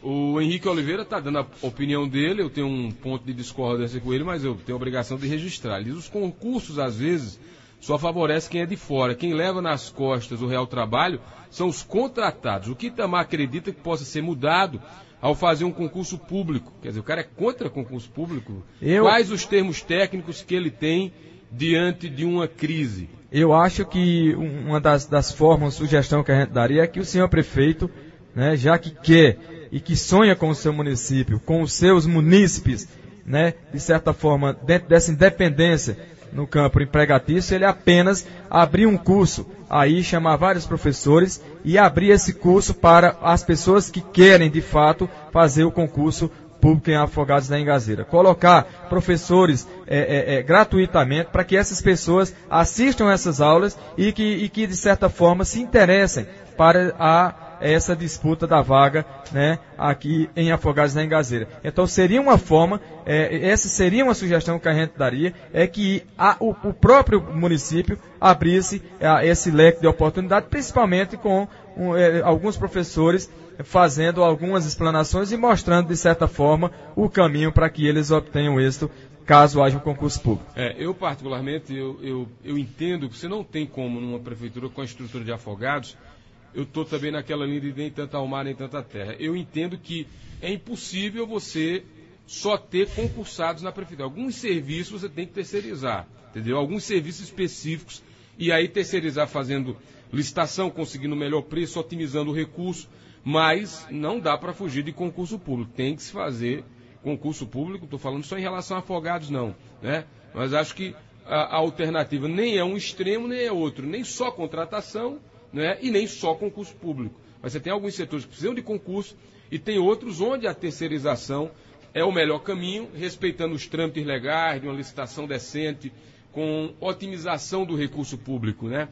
o Henrique Oliveira está dando a opinião dele, eu tenho um ponto de discordância com ele, mas eu tenho a obrigação de registrar. Ele diz: os concursos, às vezes, só favorecem quem é de fora. Quem leva nas costas o real trabalho são os contratados. O que Itamar acredita que possa ser mudado ao fazer um concurso público? Quer dizer, o cara é contra concurso público? Eu... Quais os termos técnicos que ele tem diante de uma crise? Eu acho que uma das, das formas, sugestão que a gente daria é que o senhor prefeito, né, já que quer e que sonha com o seu município, com os seus munícipes, né, de certa forma, dentro dessa independência no campo empregatício, ele apenas abrir um curso, aí chamar vários professores e abrir esse curso para as pessoas que querem, de fato, fazer o concurso público em Afogados da Engazeira. Colocar professores é, é, é, gratuitamente para que essas pessoas assistam essas aulas e que, e que, de certa forma, se interessem para a essa disputa da vaga, né, aqui em Afogados da Engazeira. Então seria uma forma, é, essa seria uma sugestão que a gente daria, é que a, o, o próprio município abrisse a, esse leque de oportunidade, principalmente com um, é, alguns professores fazendo algumas explanações e mostrando, de certa forma, o caminho para que eles obtenham êxito caso haja um concurso público. É, eu particularmente, eu, eu, eu entendo que você não tem como, numa prefeitura com a estrutura de Afogados, eu estou também naquela linha de nem tanta mar nem tanta terra. Eu entendo que é impossível você só ter concursados na prefeitura. Alguns serviços você tem que terceirizar, entendeu? Alguns serviços específicos, e aí terceirizar fazendo licitação, conseguindo o melhor preço, otimizando o recurso, mas não dá para fugir de concurso público. Tem que se fazer concurso público, estou falando só em relação a Afogados não, né? Mas acho que a, a alternativa nem é um extremo, nem é outro, nem só contratação, né, e nem só concurso público. Mas você tem alguns setores que precisam de concurso e tem outros onde a terceirização é o melhor caminho, respeitando os trâmites legais, de uma licitação decente, com otimização do recurso público, né?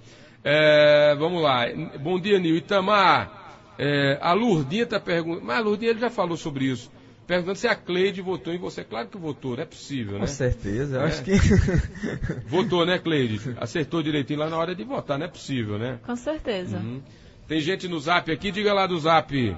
É, vamos lá. Bom dia, Nil. Itamar, é, a Lurdinha está perguntando, mas a Lurdinha ele já falou sobre isso, perguntando se a Cleide votou em você. Claro que votou, não é possível, né? Com certeza, eu é. acho que... Votou, né, Cleide? Acertou direitinho lá na hora de votar, não é possível, né? Com certeza. Uhum. Tem gente no Zap aqui, diga lá do Zap.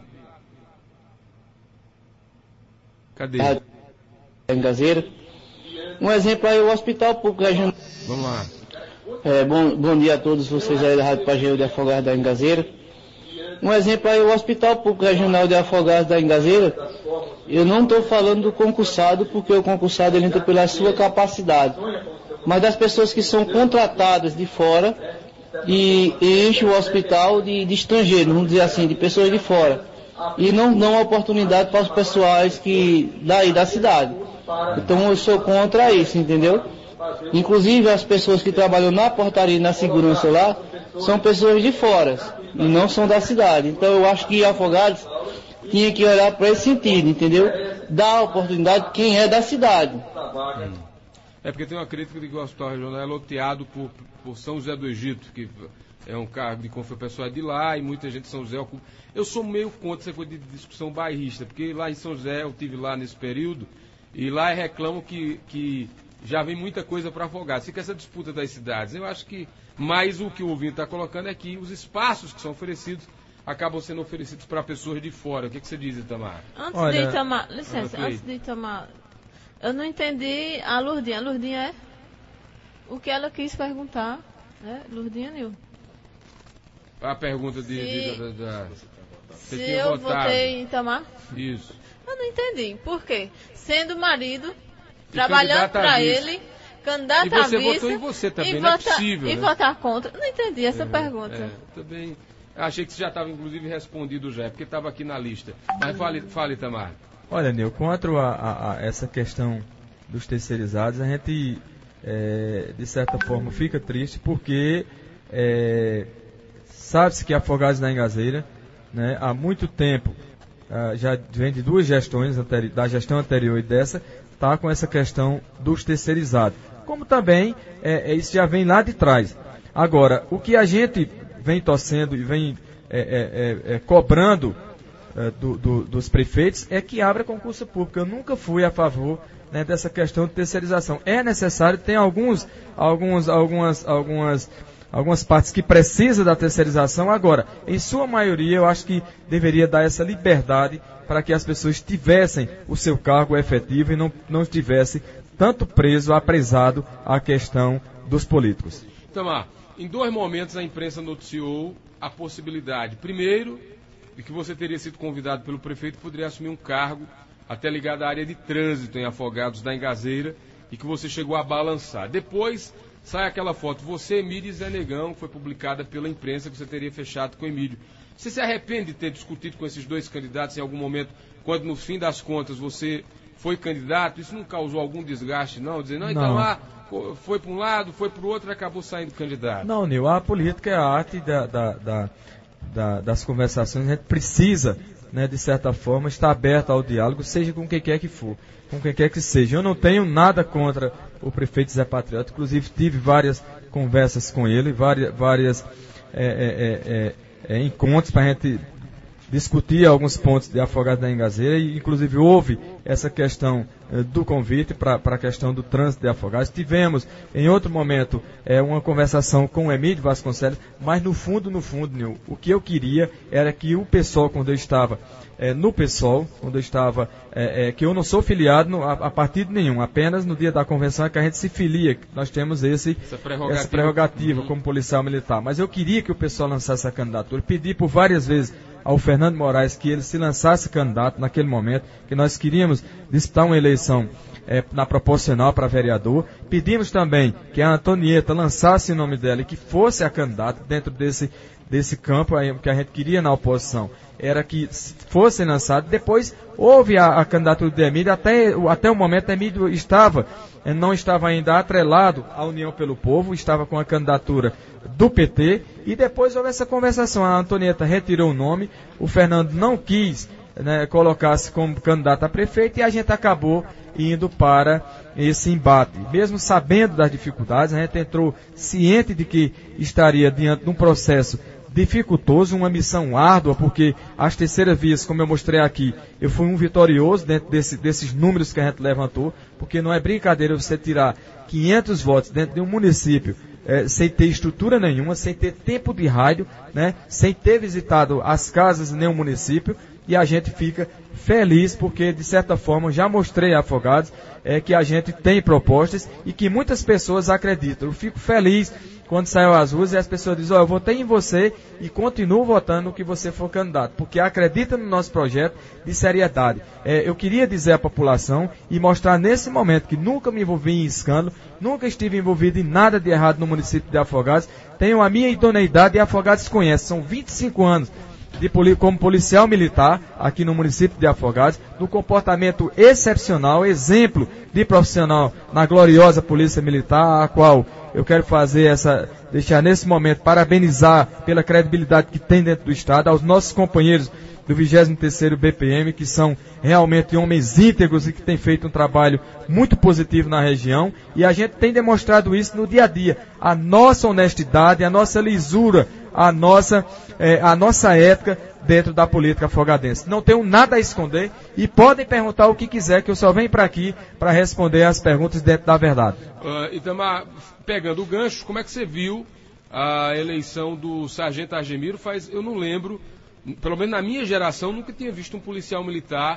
Cadê? Engazeira. Um exemplo aí, o Hospital Público Regional. Vamos lá. É, bom, bom dia a todos vocês aí da Rádio Pajeú de Afogados da Engazeira. Um exemplo aí, o Hospital Público Regional de Afogados da Engazeira. Eu não estou falando do concursado, porque o concursado ele entra pela sua capacidade, mas das pessoas que são contratadas de fora e, e enche o hospital de, de estrangeiros, vamos dizer assim, de pessoas de fora, e não dão oportunidade para os pessoais que daí da cidade. Então eu sou contra isso, entendeu? Inclusive as pessoas que trabalham na portaria e na segurança lá são pessoas de fora e não são da cidade. Então eu acho que Afogados tinha que olhar para esse sentido, entendeu? Dar oportunidade quem é da cidade. Hum. É porque tem uma crítica de que o hospital regional é loteado por, por São José do Egito, que é um cargo de confiança pessoal de lá, e muita gente de São José ocupa. Eu sou meio contra essa coisa de discussão bairrista, porque lá em São José eu estive lá nesse período, e lá reclamam que, que já vem muita coisa para Afogados. Fica essa disputa das cidades. Eu acho que mais o que o ouvinte está colocando é que os espaços que são oferecidos acabam sendo oferecidos para pessoas de fora. O que, que você diz, Itamar? Antes Olha, de Itamar, licença, antes de Itamar Eu não entendi a Lurdinha. A Lurdinha é o que ela quis perguntar, né? Lurdinha Nil. A pergunta de... Se, de, de, de, de se eu votado. votei em Itamar? Isso. Eu não entendi. Por quê? Sendo marido, e trabalhando para ele, candidato a vice... E você votou em você também, e não vota, é possível, E né? votar contra. Não entendi essa é, pergunta. É, também... Achei que você já estava, inclusive, respondido já, porque estava aqui na lista. Mas fale, fale Itamar. Olha, Nil, quanto a, a, a essa questão dos terceirizados, a gente, é, de certa forma, fica triste, porque é, sabe-se que Afogados da Engazeira, né, há muito tempo, ah, já vem de duas gestões, anteri- da gestão anterior e dessa, está com essa questão dos terceirizados. Como também, é, é, isso já vem lá de trás. Agora, o que a gente vem torcendo e vem é, é, é, cobrando é, do, do, dos prefeitos é que abra concurso público. Eu nunca fui a favor, né, dessa questão de terceirização. É necessário, tem alguns, alguns, algumas, algumas, algumas partes que precisam da terceirização. Agora, em sua maioria, eu acho que deveria dar essa liberdade para que as pessoas tivessem o seu cargo efetivo e não, não estivessem tanto preso, apresado à questão dos políticos. Itamar, em dois momentos a imprensa noticiou a possibilidade, primeiro, de que você teria sido convidado pelo prefeito e poderia assumir um cargo até ligado à área de trânsito em Afogados da Engazeira e que você chegou a balançar. Depois sai aquela foto, você, Emílio e Zé Negão, que foi publicada pela imprensa, que você teria fechado com o Emílio. Você se arrepende de ter discutido com esses dois candidatos em algum momento, quando no fim das contas você foi candidato? Isso não causou algum desgaste, não? Dizer, não, então lá... foi para um lado, foi para o outro e acabou saindo candidato. Não, Nil, a política é a arte da, da, da, da, das conversações. A gente precisa, né, de certa forma, estar aberto ao diálogo, seja com quem quer que for, com quem quer que seja. Eu não tenho nada contra o prefeito Zé Patriota, inclusive tive várias conversas com ele, várias, várias é, é, é, é, encontros para a gente discutir alguns pontos de Afogados da Engazeira e, inclusive, houve essa questão eh, do convite para a questão do trânsito de Afogados. Tivemos, em outro momento, eh, uma conversação com o Emílio Vasconcelos, mas, no fundo, no fundo, Nil, o que eu queria era que o pessoal, quando eu estava eh, no PSOL, quando eu estava, eh, eh, que eu não sou filiado no, a, a partido nenhum, apenas no dia da convenção é que a gente se filia, que nós temos esse, essa prerrogativa, essa prerrogativa uhum. como policial militar. Mas eu queria que o pessoal lançasse a candidatura, pedi por várias vezes ao Fernando Moraes que ele se lançasse candidato naquele momento, que nós queríamos disputar uma eleição é, na proporcional para vereador. Pedimos também que a Antonieta lançasse o nome dela e que fosse a candidata dentro desse, desse campo aí, que a gente queria na oposição. Era que fosse lançado. Depois houve a, a candidatura de Emílio, até, até o momento Emílio estava, não estava ainda atrelado à União pelo Povo, estava com a candidatura do P T, e depois houve essa conversação. A Antonieta retirou o nome, o Fernando não quis, né, colocar-se como candidato a prefeito, e a gente acabou indo para esse embate. Mesmo sabendo das dificuldades, a gente entrou ciente de que estaria diante de um processo dificultoso, uma missão árdua, porque as terceiras vias, como eu mostrei aqui, eu fui um vitorioso dentro desse, desses números que a gente levantou, porque não é brincadeira você tirar quinhentos votos dentro de um município é, sem ter estrutura nenhuma, sem ter tempo de rádio, né, sem ter visitado as casas em nenhum município, e a gente fica feliz porque, de certa forma, já mostrei a Afogados é, que a gente tem propostas e que muitas pessoas acreditam. Eu fico feliz quando saiu às ruas e as pessoas dizem, ó, oh, eu votei em você e continuo votando no que você for candidato, porque acredita no nosso projeto de seriedade. É, eu queria dizer à população e mostrar nesse momento que nunca me envolvi em escândalo, nunca estive envolvido em nada de errado no município de Afogados, tenho a minha idoneidade e Afogados conhece, são vinte e cinco anos de poli- como policial militar aqui no município de Afogados, no comportamento excepcional, exemplo de profissional na gloriosa Polícia Militar, a qual eu quero fazer essa, deixar nesse momento, parabenizar pela credibilidade que tem dentro do Estado, aos nossos companheiros do vigésimo terceiro B P M, que são realmente homens íntegros e que têm feito um trabalho muito positivo na região, e a gente tem demonstrado isso no dia a dia, a nossa honestidade, a nossa lisura, a nossa, eh, a nossa ética dentro da política afogadense. Não tenho nada a esconder e podem perguntar o que quiser, que eu só venho para aqui para responder as perguntas dentro da verdade. Uh, Itamar, pegando o gancho, como é que você viu a eleição do Sargento Argemiro? Faz, eu não lembro, pelo menos na minha geração, nunca tinha visto um policial militar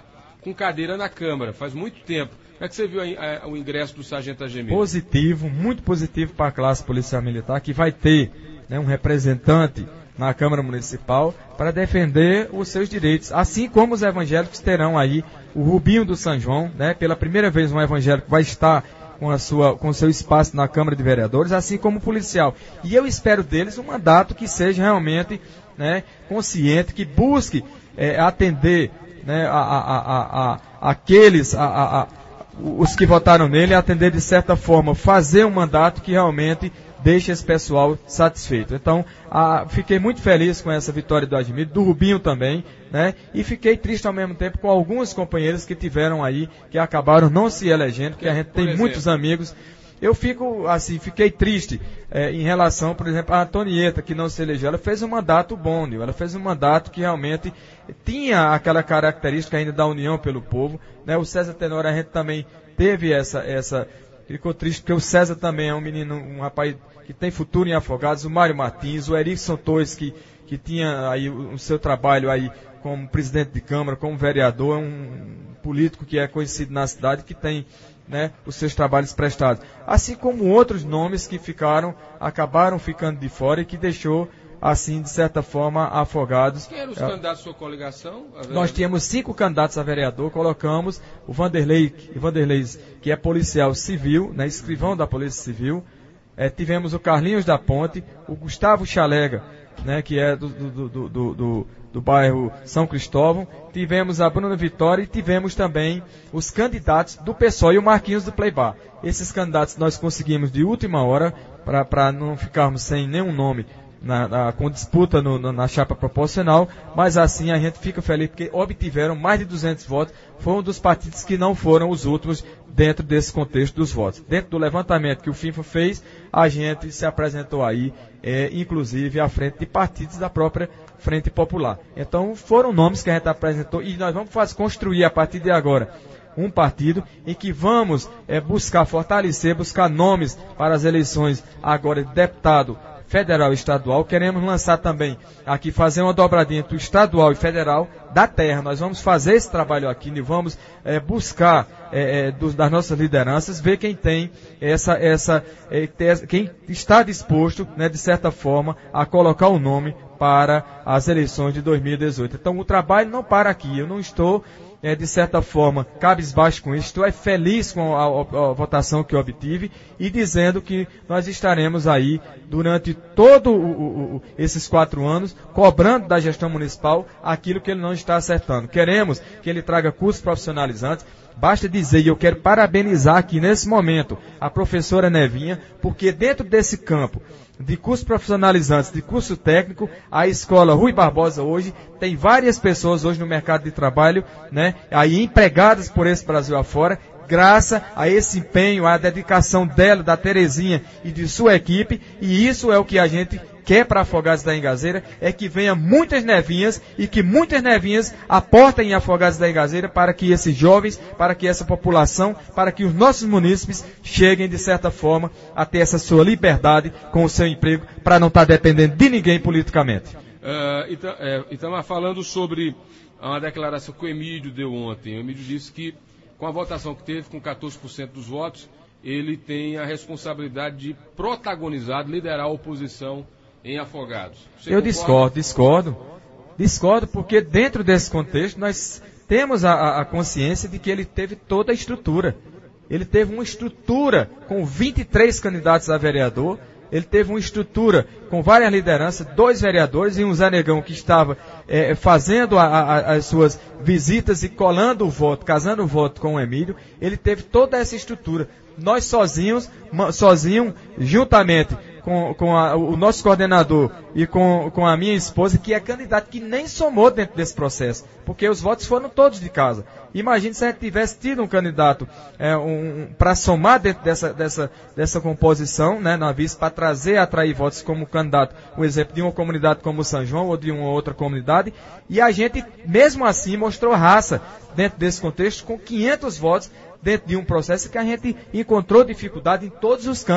com cadeira na Câmara, faz muito tempo. Como é que você viu a, a, o ingresso do Sargento Agemir? Positivo, muito positivo para a classe policial militar, que vai ter, né, um representante na Câmara Municipal para defender os seus direitos, assim como os evangélicos terão aí o Rubinho do São João, né, pela primeira vez um evangélico vai estar com a sua, com o seu espaço na Câmara de Vereadores, assim como o policial. E eu espero deles um mandato que seja realmente, né, consciente, que busque é, atender, né, a, a, a, a, aqueles, a, a, a, os que votaram nele, atender de certa forma, fazer um mandato que realmente deixe esse pessoal satisfeito. Então, a, fiquei muito feliz com essa vitória do Admir, do Rubinho também, né? E fiquei triste ao mesmo tempo com alguns companheiros que tiveram aí, que acabaram não se elegendo, porque a gente tem muitos amigos. Eu fico, assim, fiquei triste é, em relação, por exemplo, a Antonieta, que não se elegeu. Ela fez um mandato bom, Nil. Ela fez um mandato que realmente tinha aquela característica ainda da união pelo povo, né? O César Tenório, a gente também teve essa, essa... Ficou triste porque o César também é um menino, um rapaz que tem futuro em Afogados, o Mário Martins, o Erickson Torres, que, que tinha aí o, o seu trabalho aí como presidente de Câmara, como vereador, é um político que é conhecido na cidade, que tem, né, os seus trabalhos prestados. Assim como outros nomes que ficaram, acabaram ficando de fora e que deixou, assim, de certa forma, Afogados. Quem eram os candidatos da sua coligação? Nós tínhamos cinco candidatos a vereador, colocamos o Vanderlei, Vanderlei que é policial civil, né, escrivão da Polícia Civil. É, tivemos o Carlinhos da Ponte, o Gustavo Chalega, né, que é do, do, do, do, do, do bairro São Cristóvão. Tivemos a Bruna Vitória e tivemos também os candidatos do PSOL e o Marquinhos do Playbar. Esses candidatos nós conseguimos de última hora, para não ficarmos sem nenhum nome Na, na, com disputa no, na, na chapa proporcional, mas assim a gente fica feliz porque obtiveram mais de duzentos votos, foi um dos partidos que não foram os últimos dentro desse contexto dos votos. Dentro do levantamento que o FIFA fez, a gente se apresentou aí, é, inclusive à frente de partidos da própria Frente Popular. Então foram nomes que a gente apresentou e nós vamos fazer, construir a partir de agora um partido em que vamos é, buscar fortalecer, buscar nomes para as eleições agora de deputado federal e estadual. Queremos lançar também aqui, fazer uma dobradinha entre o estadual e federal da terra. Nós vamos fazer esse trabalho aqui e vamos é, buscar é, é, dos, das nossas lideranças, ver quem tem essa, essa é, ter, quem está disposto, né, de certa forma, a colocar o nome para as eleições de dois mil e dezoito. Então o trabalho não para aqui. Eu não estou É, de certa forma, cabisbaixo com isso, estou é feliz com a, a, a votação que eu obtive e dizendo que nós estaremos aí durante todos esses quatro anos cobrando da gestão municipal aquilo que ele não está acertando. Queremos que ele traga cursos profissionalizantes. Basta dizer, e eu quero parabenizar aqui nesse momento a professora Nevinha, porque dentro desse campo de cursos profissionalizantes, de curso técnico, a escola Rui Barbosa hoje tem várias pessoas hoje no mercado de trabalho, né, aí empregadas por esse Brasil afora, graças a esse empenho, à dedicação dela, da Terezinha e de sua equipe, e isso é o que a gente quer para Afogados da Engazeira, é que venha muitas nevinhas e que muitas nevinhas aportem em Afogados da Engazeira para que esses jovens, para que essa população, para que os nossos munícipes cheguem de certa forma a ter essa sua liberdade com o seu emprego, para não estar dependendo de ninguém politicamente. Uh, então, é, então, falando sobre uma declaração que o Emílio deu ontem, o Emílio disse que com a votação que teve, com quatorze por cento dos votos, ele tem a responsabilidade de protagonizar, liderar a oposição em Afogados. Você Eu concorda? discordo, discordo. Discordo porque dentro desse contexto nós temos a, a consciência de que ele teve toda a estrutura. Ele teve uma estrutura com vinte e três candidatos a vereador, ele teve uma estrutura com várias lideranças, dois vereadores e um Zé Negão que estava é, fazendo a, a, as suas visitas e colando o voto, casando o voto com o Emílio. Ele teve toda essa estrutura. Nós sozinhos, sozinho, juntamente com, com a, o nosso coordenador e com, com a minha esposa, que é candidato, que nem somou dentro desse processo, porque os votos foram todos de casa. Imagine se a gente tivesse tido um candidato é, um, para somar dentro dessa, dessa, dessa composição, né, na vice, para trazer, atrair votos como candidato, um exemplo de uma comunidade como São João ou de uma outra comunidade, e a gente, mesmo assim, mostrou raça dentro desse contexto, com quinhentos votos, dentro de um processo que a gente encontrou dificuldade em todos os campos,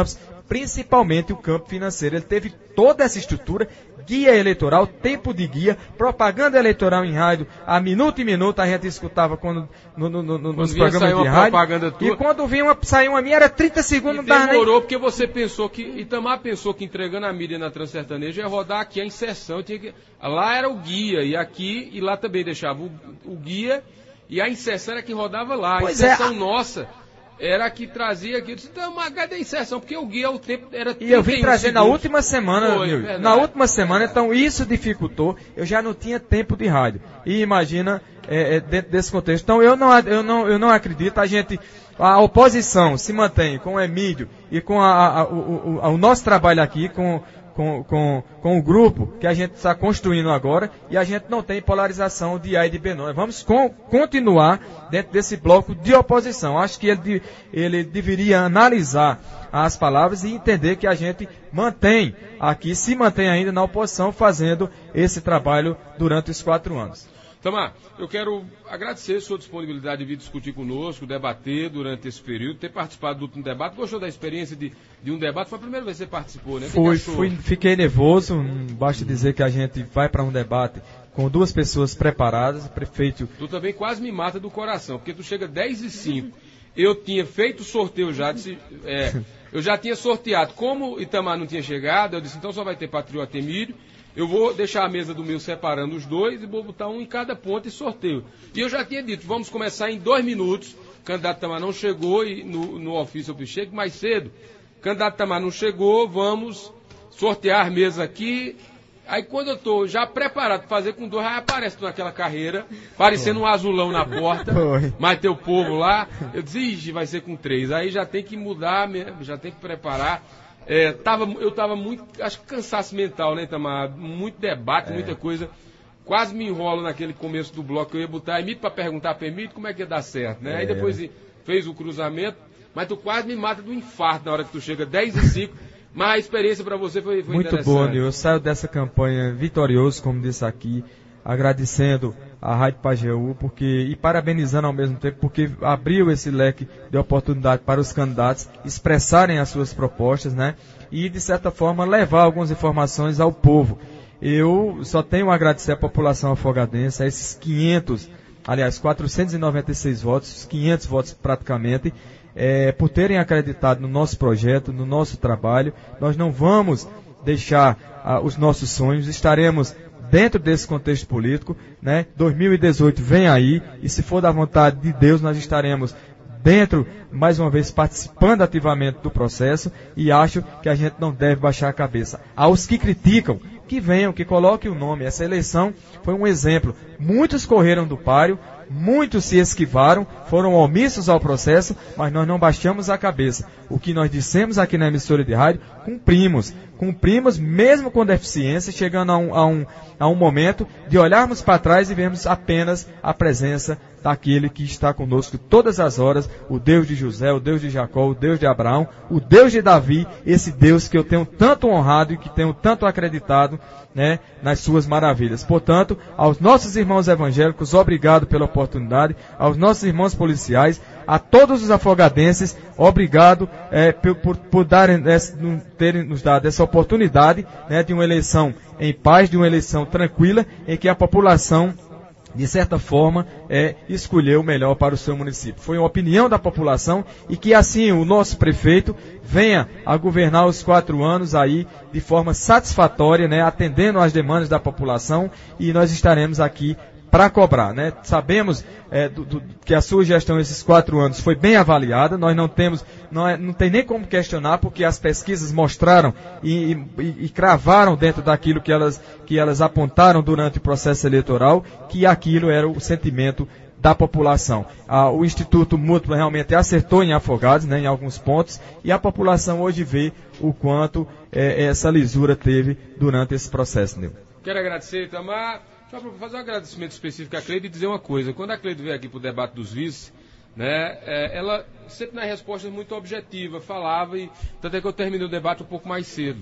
principalmente o campo financeiro. Ele teve toda essa estrutura, guia eleitoral, tempo de guia, propaganda eleitoral em rádio, a minuto e minuto a gente escutava quando, no, no, no, nos programas de rádio. Tua, e quando vinha uma, saía uma minha, era trinta segundos. E demorou, nem... porque você pensou que, Itamar pensou que entregando a mídia na Transsertaneja ia rodar aqui a inserção. Tinha que, lá era o guia, e aqui, e lá também deixava o, o guia, e a inserção era que rodava lá. Pois a inserção é, a... nossa era que trazia aqui. Eu disse, então, mas cadê a inserção? Porque o guia, o tempo era E eu vim trazer segundos. na última semana, Foi, meu, na última semana, então isso dificultou, eu já não tinha tempo de rádio. E imagina, é, é, dentro desse contexto. Então eu não, eu, não, eu não acredito, a gente, a oposição se mantém com o Emílio e com a, a, a, o, o, o nosso trabalho aqui, com... Com, com, com o grupo que a gente está construindo agora, e a gente não tem polarização de A e de B não. Vamos com, continuar dentro desse bloco de oposição. Acho que ele, ele deveria analisar as palavras e entender que a gente mantém aqui, se mantém ainda na oposição, fazendo esse trabalho durante os quatro anos. Tamar, eu quero agradecer a sua disponibilidade de vir discutir conosco, debater durante esse período, ter participado do último debate. Gostou da experiência de, de um debate? Foi a primeira vez que você participou, né? Fui, fui, fiquei nervoso, basta dizer que a gente vai para um debate com duas pessoas preparadas, prefeito... Tu também quase me mata do coração, porque tu chega dez e cinco. Eu tinha feito o sorteio já, disse, é, eu já tinha sorteado. Como Itamar não tinha chegado, eu disse, então só vai ter Patriota Emílio. Eu vou deixar a mesa do meu separando os dois e vou botar um em cada ponto e sorteio. E eu já tinha dito, vamos começar em dois minutos. O candidato Tamar não chegou e no, no ofício eu chego mais cedo. O candidato Tamar não chegou, vamos sortear a mesa aqui. Aí quando eu estou já preparado para fazer com dois, aí aparece naquela carreira, parecendo um azulão na porta, mas tem o povo lá. Eu disse, ixi, vai ser com três. Aí já tem que mudar, já tem que preparar. É, tava, eu estava muito, acho que cansaço mental, né, Itamar? Muito debate, é. muita coisa. Quase me enrolo naquele começo do bloco que eu ia botar Emílio para perguntar para Emílio como é que ia dar certo, né? É. Aí depois fez o cruzamento, mas tu quase me mata do infarto na hora que tu chega dez e cinco. Mas a experiência para você foi, foi muito boa, Nil. Eu saio dessa campanha vitorioso, como disse aqui, agradecendo a Rádio Pajeú, porque, e parabenizando ao mesmo tempo, porque abriu esse leque de oportunidade para os candidatos expressarem as suas propostas, né? E, de certa forma, levar algumas informações ao povo. Eu só tenho a agradecer à população afogadense, a esses quinhentos, aliás, quatrocentos e noventa e seis votos, quinhentos votos praticamente, é, por terem acreditado no nosso projeto, no nosso trabalho. Nós não vamos deixar ah, os nossos sonhos, estaremos dentro desse contexto político, né? dois mil e dezoito vem aí, e se for da vontade de Deus, nós estaremos dentro, mais uma vez, participando ativamente do processo, e acho que a gente não deve baixar a cabeça. Aos que criticam, que venham, que coloquem o nome. Essa eleição foi um exemplo. Muitos correram do páreo, muitos se esquivaram, foram omissos ao processo, mas nós não baixamos a cabeça. O que nós dissemos aqui na emissora de rádio, cumprimos. Cumprimos mesmo com deficiência, chegando a um, a um, a um momento de olharmos para trás e vermos apenas a presença daquele que está conosco todas as horas, o Deus de José, o Deus de Jacó, o Deus de Abraão, o Deus de Davi, esse Deus que eu tenho tanto honrado e que tenho tanto acreditado, né, nas suas maravilhas. Portanto, aos nossos irmãos evangélicos, obrigado pela oportunidade, aos nossos irmãos policiais, a todos os afogadenses, obrigado é, por, por, por darem, é, terem nos dado essa oportunidade, né, de uma eleição em paz, de uma eleição tranquila, em que a população, de certa forma, é, escolheu o melhor para o seu município. Foi uma opinião da população, e que assim o nosso prefeito venha a governar os quatro anos aí de forma satisfatória, né, atendendo às demandas da população, e nós estaremos aqui para cobrar, né? Sabemos é, do, do, que a sua gestão esses quatro anos foi bem avaliada, nós não temos, não, é, não tem nem como questionar, porque as pesquisas mostraram e, e, e cravaram dentro daquilo que elas, que elas apontaram durante o processo eleitoral, que aquilo era o sentimento da população. Ah, o Instituto Múltipla realmente acertou em Afogados, né, em alguns pontos, e a população hoje vê o quanto é, essa lisura teve durante esse processo. Né? Quero agradecer, Itamar. Só para fazer um agradecimento específico à Cleide e dizer uma coisa. Quando a Cleide veio aqui para o debate dos vices, né, é, ela sempre nas respostas muito objetiva, falava, e tanto é que eu terminei o debate um pouco mais cedo.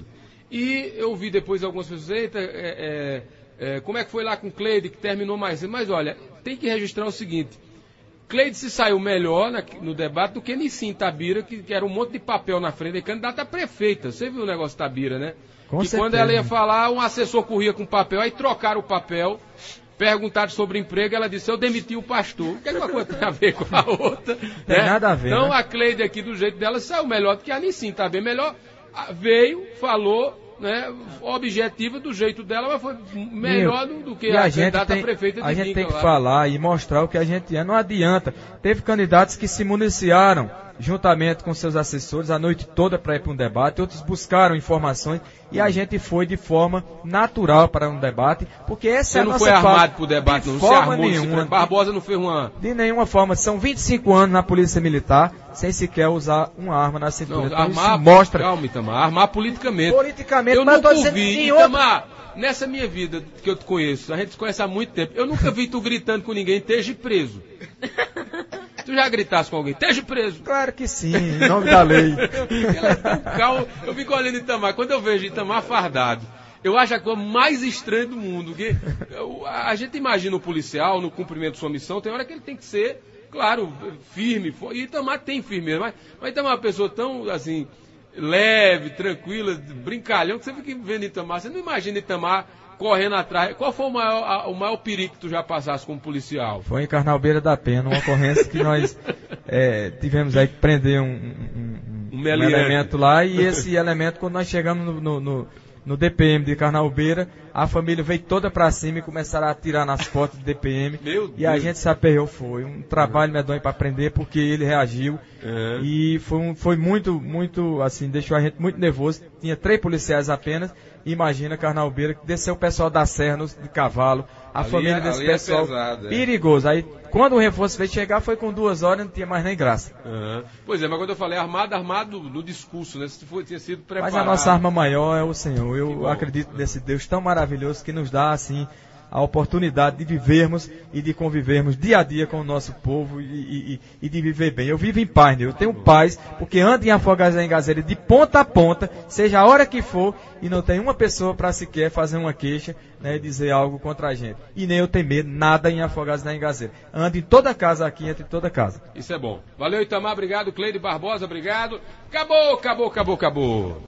E eu vi depois algumas pessoas, eita, é, é, é, como é que foi lá com Cleide, que terminou mais cedo? Mas olha, tem que registrar o seguinte, Cleide se saiu melhor na, no debate do que Nissim Tabira, que, que era um monte de papel na frente, candidata a prefeita. Você viu o negócio da Tabira, né? Com que certeza. Quando ela ia falar, um assessor corria com papel, aí trocaram o papel, perguntaram sobre emprego, ela disse, eu demiti o pastor. O que é que uma coisa tem a ver com a outra? Tem né? nada a ver, Então né? a Cleide aqui, do jeito dela, saiu melhor do que a Nissim, tá bem melhor. Veio, falou, né, objetiva do jeito dela, mas foi melhor do, do que e a, a gente candidata tem, prefeita de A gente Vinca, tem que lá. falar e mostrar o que a gente é. Não adianta. Teve candidatos que se municiaram juntamente com seus assessores a noite toda para ir para um debate, outros buscaram informações e a gente foi de forma natural para um debate, porque essa Você é a não nossa foi armado parte. para o debate, de não forma se armou, nenhuma. se... Barbosa não fez uma... De nenhuma forma. São vinte e cinco anos na Polícia Militar, sem sequer usar uma arma na cintura. Não, então, armar, isso mostra... Calma, Itamar, armar politicamente. Politicamente, eu mas nunca eu tô dizendo ouvi, em outro- Itamar, nessa minha vida que eu te conheço, a gente se conhece há muito tempo, eu nunca vi tu gritando com ninguém, esteja preso. Tu já gritasse com alguém, esteja preso. Claro que sim, em nome da lei. Ela é tão calma. Eu fico olhando Itamar, quando eu vejo Itamar fardado, eu acho a coisa mais estranha do mundo. Que a gente imagina o policial no cumprimento de sua missão, tem hora que ele tem que ser, claro, firme. E Itamar tem firmeza, mas, mas Itamar é uma pessoa tão, assim, leve, tranquila, brincalhão, que você fica vendo Itamar. Você não imagina Itamar correndo atrás. Qual foi o maior, a, o maior perigo que tu já passasse como policial? Foi em Carnalbeira da Penha, uma ocorrência que nós é, tivemos aí que prender um, um, um, um elemento lá, e esse elemento, quando nós chegamos no, no, no, no D P M de Carnalbeira, a família veio toda pra cima e começaram a atirar nas portas do D P M. Meu e a Deus. gente se aperreou. Foi um trabalho medonho para prender, porque ele reagiu. É. E foi, um, foi muito, muito, assim, deixou a gente muito nervoso. Tinha três policiais apenas. Imagina Carnalbeira, que desceu o pessoal da Serra no, de cavalo, a Ali família é- desse ali é pessoal, pesado, é. perigoso. Aí, quando o reforço veio chegar, foi com duas horas, não tinha mais nem graça. Uhum. Pois é, mas quando eu falei armado, armado no discurso, né? Se foi, tinha sido preparado. Mas a nossa arma maior é o Senhor. Eu bom. acredito nesse Deus tão maravilhoso que nos dá, assim, a oportunidade de vivermos e de convivermos dia a dia com o nosso povo e, e, e de viver bem. Eu vivo em paz, né? Eu tenho paz, porque ando em Afogados da Engazeira de ponta a ponta, seja a hora que for, e não tem uma pessoa para sequer fazer uma queixa, né, dizer algo contra a gente. E nem eu temer nada em Afogados da Engazeira. Ando em toda casa aqui, entre toda casa. Isso é bom. Valeu, Itamar, obrigado. Cleide Barbosa, obrigado. Acabou, acabou, acabou, acabou.